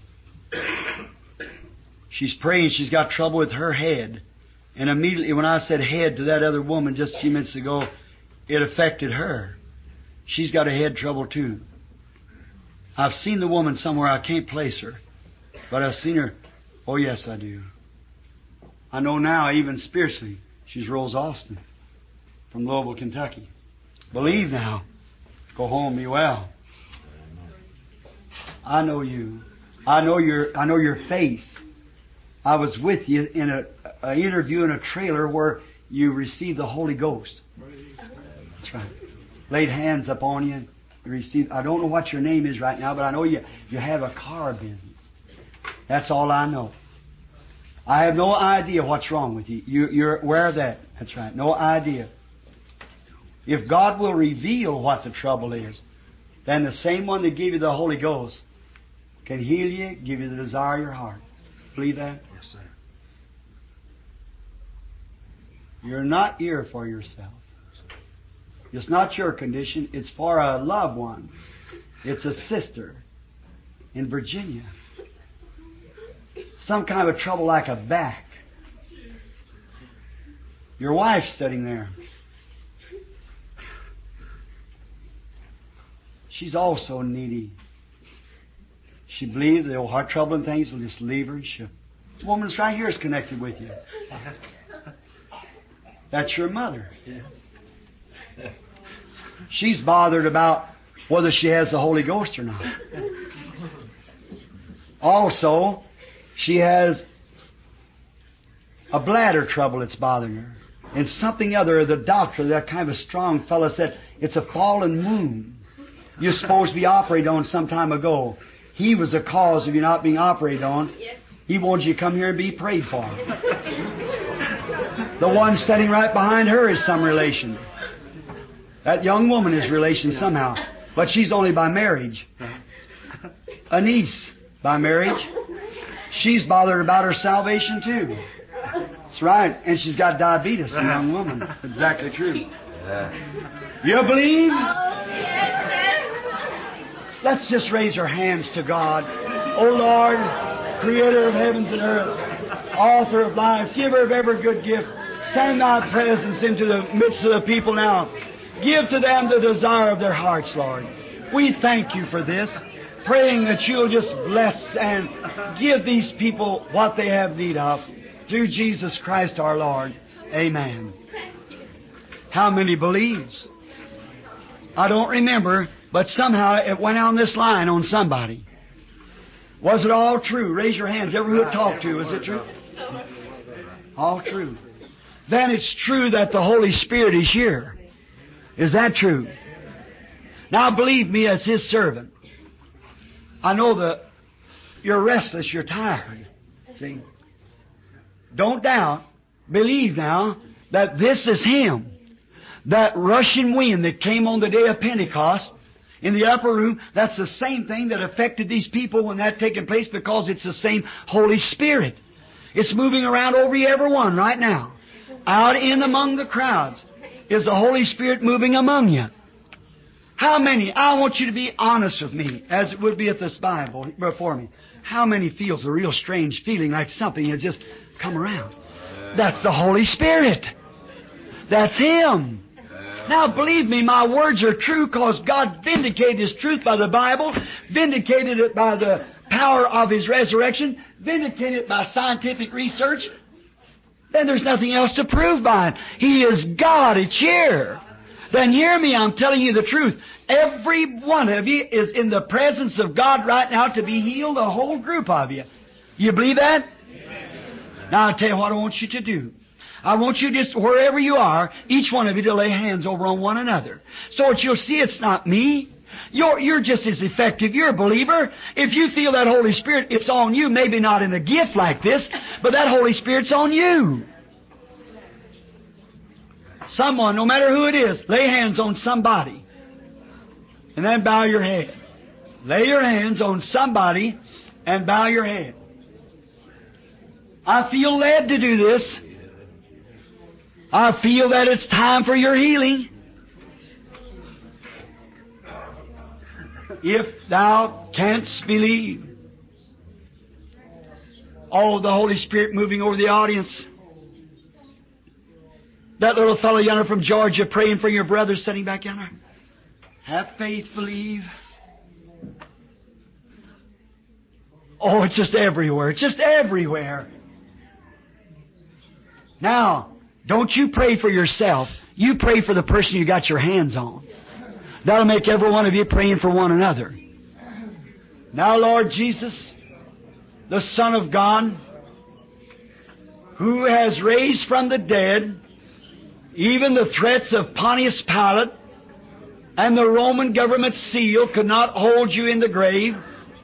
She's praying. She's got trouble with her head. And immediately when I said head to that other woman just a few minutes ago, it affected her. She's got a head trouble too. I've seen the woman somewhere. I can't place her. But I've seen her. Oh, yes, I do. I know now, even spiritually, she's Rose Austin from Louisville, Kentucky. Believe now. Go home, be well. I know you. I know your. I know your face. I was with you in a, a interview in a trailer where you received the Holy Ghost. That's right. Laid hands upon you. You received. I don't know what your name is right now, but I know you. You have a car business. That's all I know. I have no idea what's wrong with you. you you're aware of that. That's right. No idea. If God will reveal what the trouble is, then the same one that gave you the Holy Ghost can heal you, give you the desire of your heart. Believe that? Yes, sir. You're not here for yourself. It's not your condition. It's for a loved one. It's a sister in Virginia. Some kind of a trouble like a back. Your wife's sitting there. She's also needy. She believes the old heart trouble and things will just leave her and she'll. The woman that's right here is connected with you. That's your mother. She's bothered about whether she has the Holy Ghost or not. Also, she has a bladder trouble that's bothering her. And something other, the doctor, that kind of a strong fellow, said, it's a fallen moon. You're supposed to be operated on some time ago. He was the cause of you not being operated on. He wanted you to come here and be prayed for. The one standing right behind her is some relation. That young woman is relation somehow. But she's only by marriage. A niece by marriage. She's bothered about her salvation too. That's right. And she's got diabetes, a young woman. Exactly true. You believe? Let's just raise our hands to God. O Lord, Creator of heavens and earth, Author of life, Giver of every good gift, send Thy presence into the midst of the people now. Give to them the desire of their hearts, Lord. We thank You for this, praying that You'll just bless and give these people what they have need of. Through Jesus Christ our Lord. Amen. How many believes? I don't remember, but somehow it went on this line on somebody. Was it all true? Raise your hands. Everyone who talked to, is it true? All true. Then it's true that the Holy Spirit is here. Is that true? Now believe me as His servant. I know that you're restless, you're tired. See? Don't doubt. believe now that this is Him. That rushing wind that came on the day of Pentecost in the upper room, that's the same thing that affected these people when that taking place, because it's the same Holy Spirit. It's moving around over everyone right now. Out in among the crowds is the Holy Spirit moving among you. How many, I want you to be honest with me, as it would be at this Bible before me. How many feels a real strange feeling like something has just come around? That's the Holy Spirit. That's Him. Now, believe me, my words are true because God vindicated His truth by the Bible, vindicated it by the power of His resurrection, vindicated it by scientific research. Then there's nothing else to prove by it. He is God. It's here. Then hear me, I'm telling you the truth. Every one of you is in the presence of God right now to be healed, the whole group of you. You believe that? Amen. Now I'll tell you what I want you to do. I want you just, wherever you are, each one of you to lay hands over on one another. So that you'll see it's not me. You're, you're just as effective. You're a believer. If you feel that Holy Spirit, it's on you. Maybe not in a gift like this, but that Holy Spirit's on you. Someone, no matter who it is, lay hands on somebody. And then bow your head. Lay your hands on somebody and bow your head. I feel led to do this. I feel that it's time for your healing. If thou canst believe. Oh, the Holy Spirit moving over the audience. That little fellow yonder from Georgia praying for your brother sitting back yonder. Have faith, believe. Oh, it's just everywhere. It's just everywhere. Now, don't you pray for yourself. You pray for the person you got your hands on. That'll make every one of you praying for one another. Now, Lord Jesus, the Son of God, who has raised from the dead even the threats of Pontius Pilate and the Roman government seal could not hold you in the grave.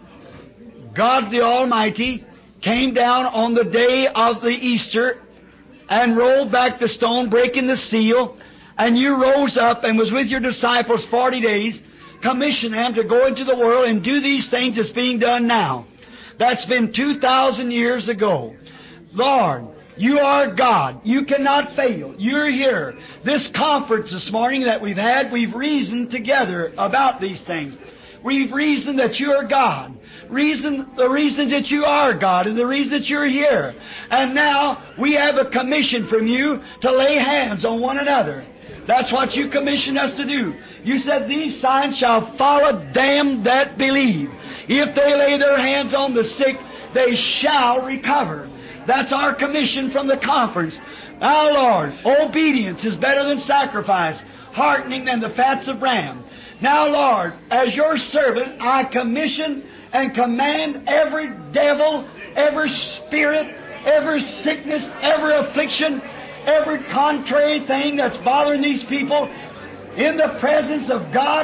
God the Almighty came down on the day of the Easter and rolled back the stone, breaking the seal, and you rose up and was with your disciples forty days, commissioned them to go into the world and do these things that's being done now. That's been two thousand years ago. Lord, you are God. You cannot fail. You're here. This conference this morning that we've had, we've reasoned together about these things. We've reasoned that you are God. Reason, the reason that you are God and the reason that you're here. And now we have a commission from you to lay hands on one another. That's what you commissioned us to do. You said, these signs shall follow them that believe. If they lay their hands on the sick, they shall recover. That's our commission from the conference. Now, Lord, obedience is better than sacrifice, heartening than the fats of ram. Now, Lord, as your servant, I commission and command every devil, every spirit, every sickness, every affliction, every contrary thing that's bothering these people, in the presence of God,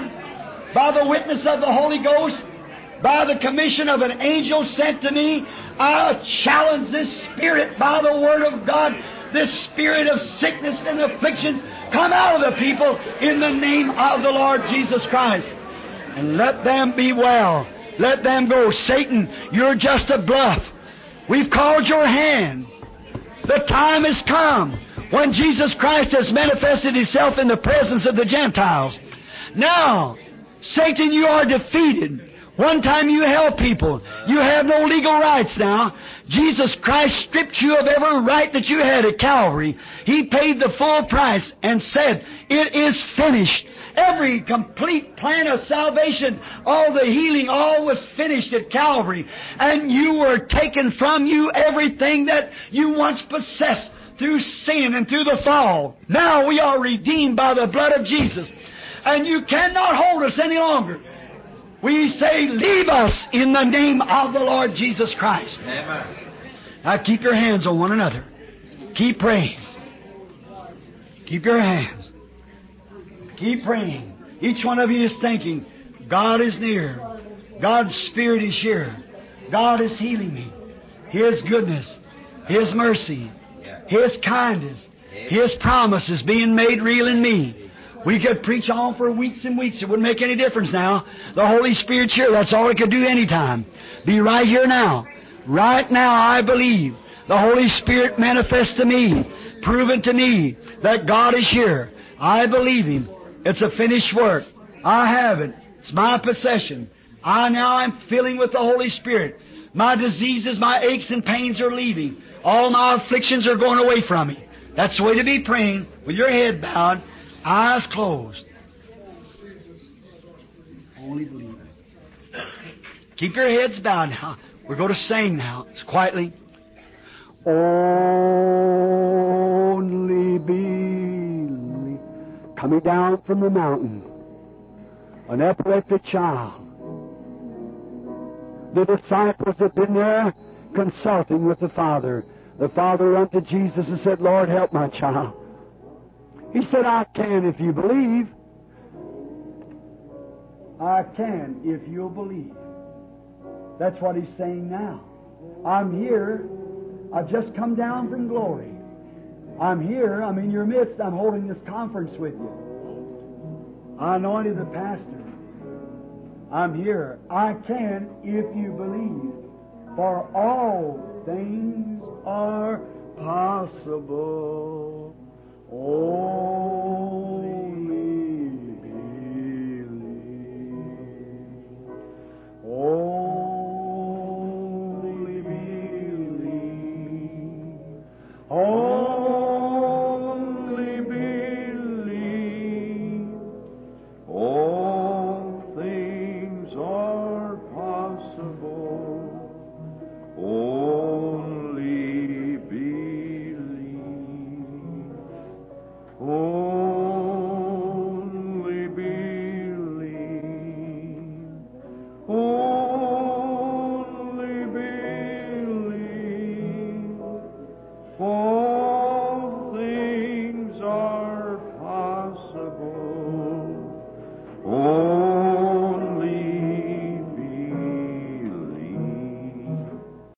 by the witness of the Holy Ghost, by the commission of an angel sent to me, I challenge this spirit by the Word of God, this spirit of sickness and afflictions, come out of the people in the name of the Lord Jesus Christ. And let them be well. Let them go. Satan, you're just a bluff. We've called your hand. The time has come when Jesus Christ has manifested Himself in the presence of the Gentiles. Now, Satan, you are defeated. One time you held people. You have no legal rights now. Jesus Christ stripped you of every right that you had at Calvary. He paid the full price and said, it is finished. Every complete plan of salvation, all the healing, all was finished at Calvary. And you were taken from you everything that you once possessed through sin and through the fall. Now we are redeemed by the blood of Jesus. And you cannot hold us any longer. We say, leave us in the name of the Lord Jesus Christ. Amen. Now keep your hands on one another. Keep praying. Keep your hands. Keep praying. Each one of you is thinking, God is near. God's Spirit is here. God is healing me. His goodness, His mercy, His kindness, His promises being made real in me. We could preach on for weeks and weeks. It wouldn't make any difference now. The Holy Spirit's here. That's all it could do anytime. Be right here now. Right now, I believe the Holy Spirit manifests to me, proven to me that God is here. I believe Him. It's a finished work. I have it. It's my possession. I now am filling with the Holy Spirit. My diseases, my aches and pains are leaving. All my afflictions are going away from me. That's the way to be praying, with your head bowed, eyes closed. Only believe it. Keep your heads bowed now. We're going to sing now. It's quietly. Only believe. Coming down from the mountain, an epileptic child. The disciples had been there consulting with the Father. The Father ran to Jesus and said, Lord, help my child. He said, I can if you believe. I can if you'll believe. That's what He's saying now. I'm here. I've just come down from glory. I'm here. I'm in your midst. I'm holding this conference with you. I anointed the pastor. I'm here. I can if you believe. For all things are possible. Oh.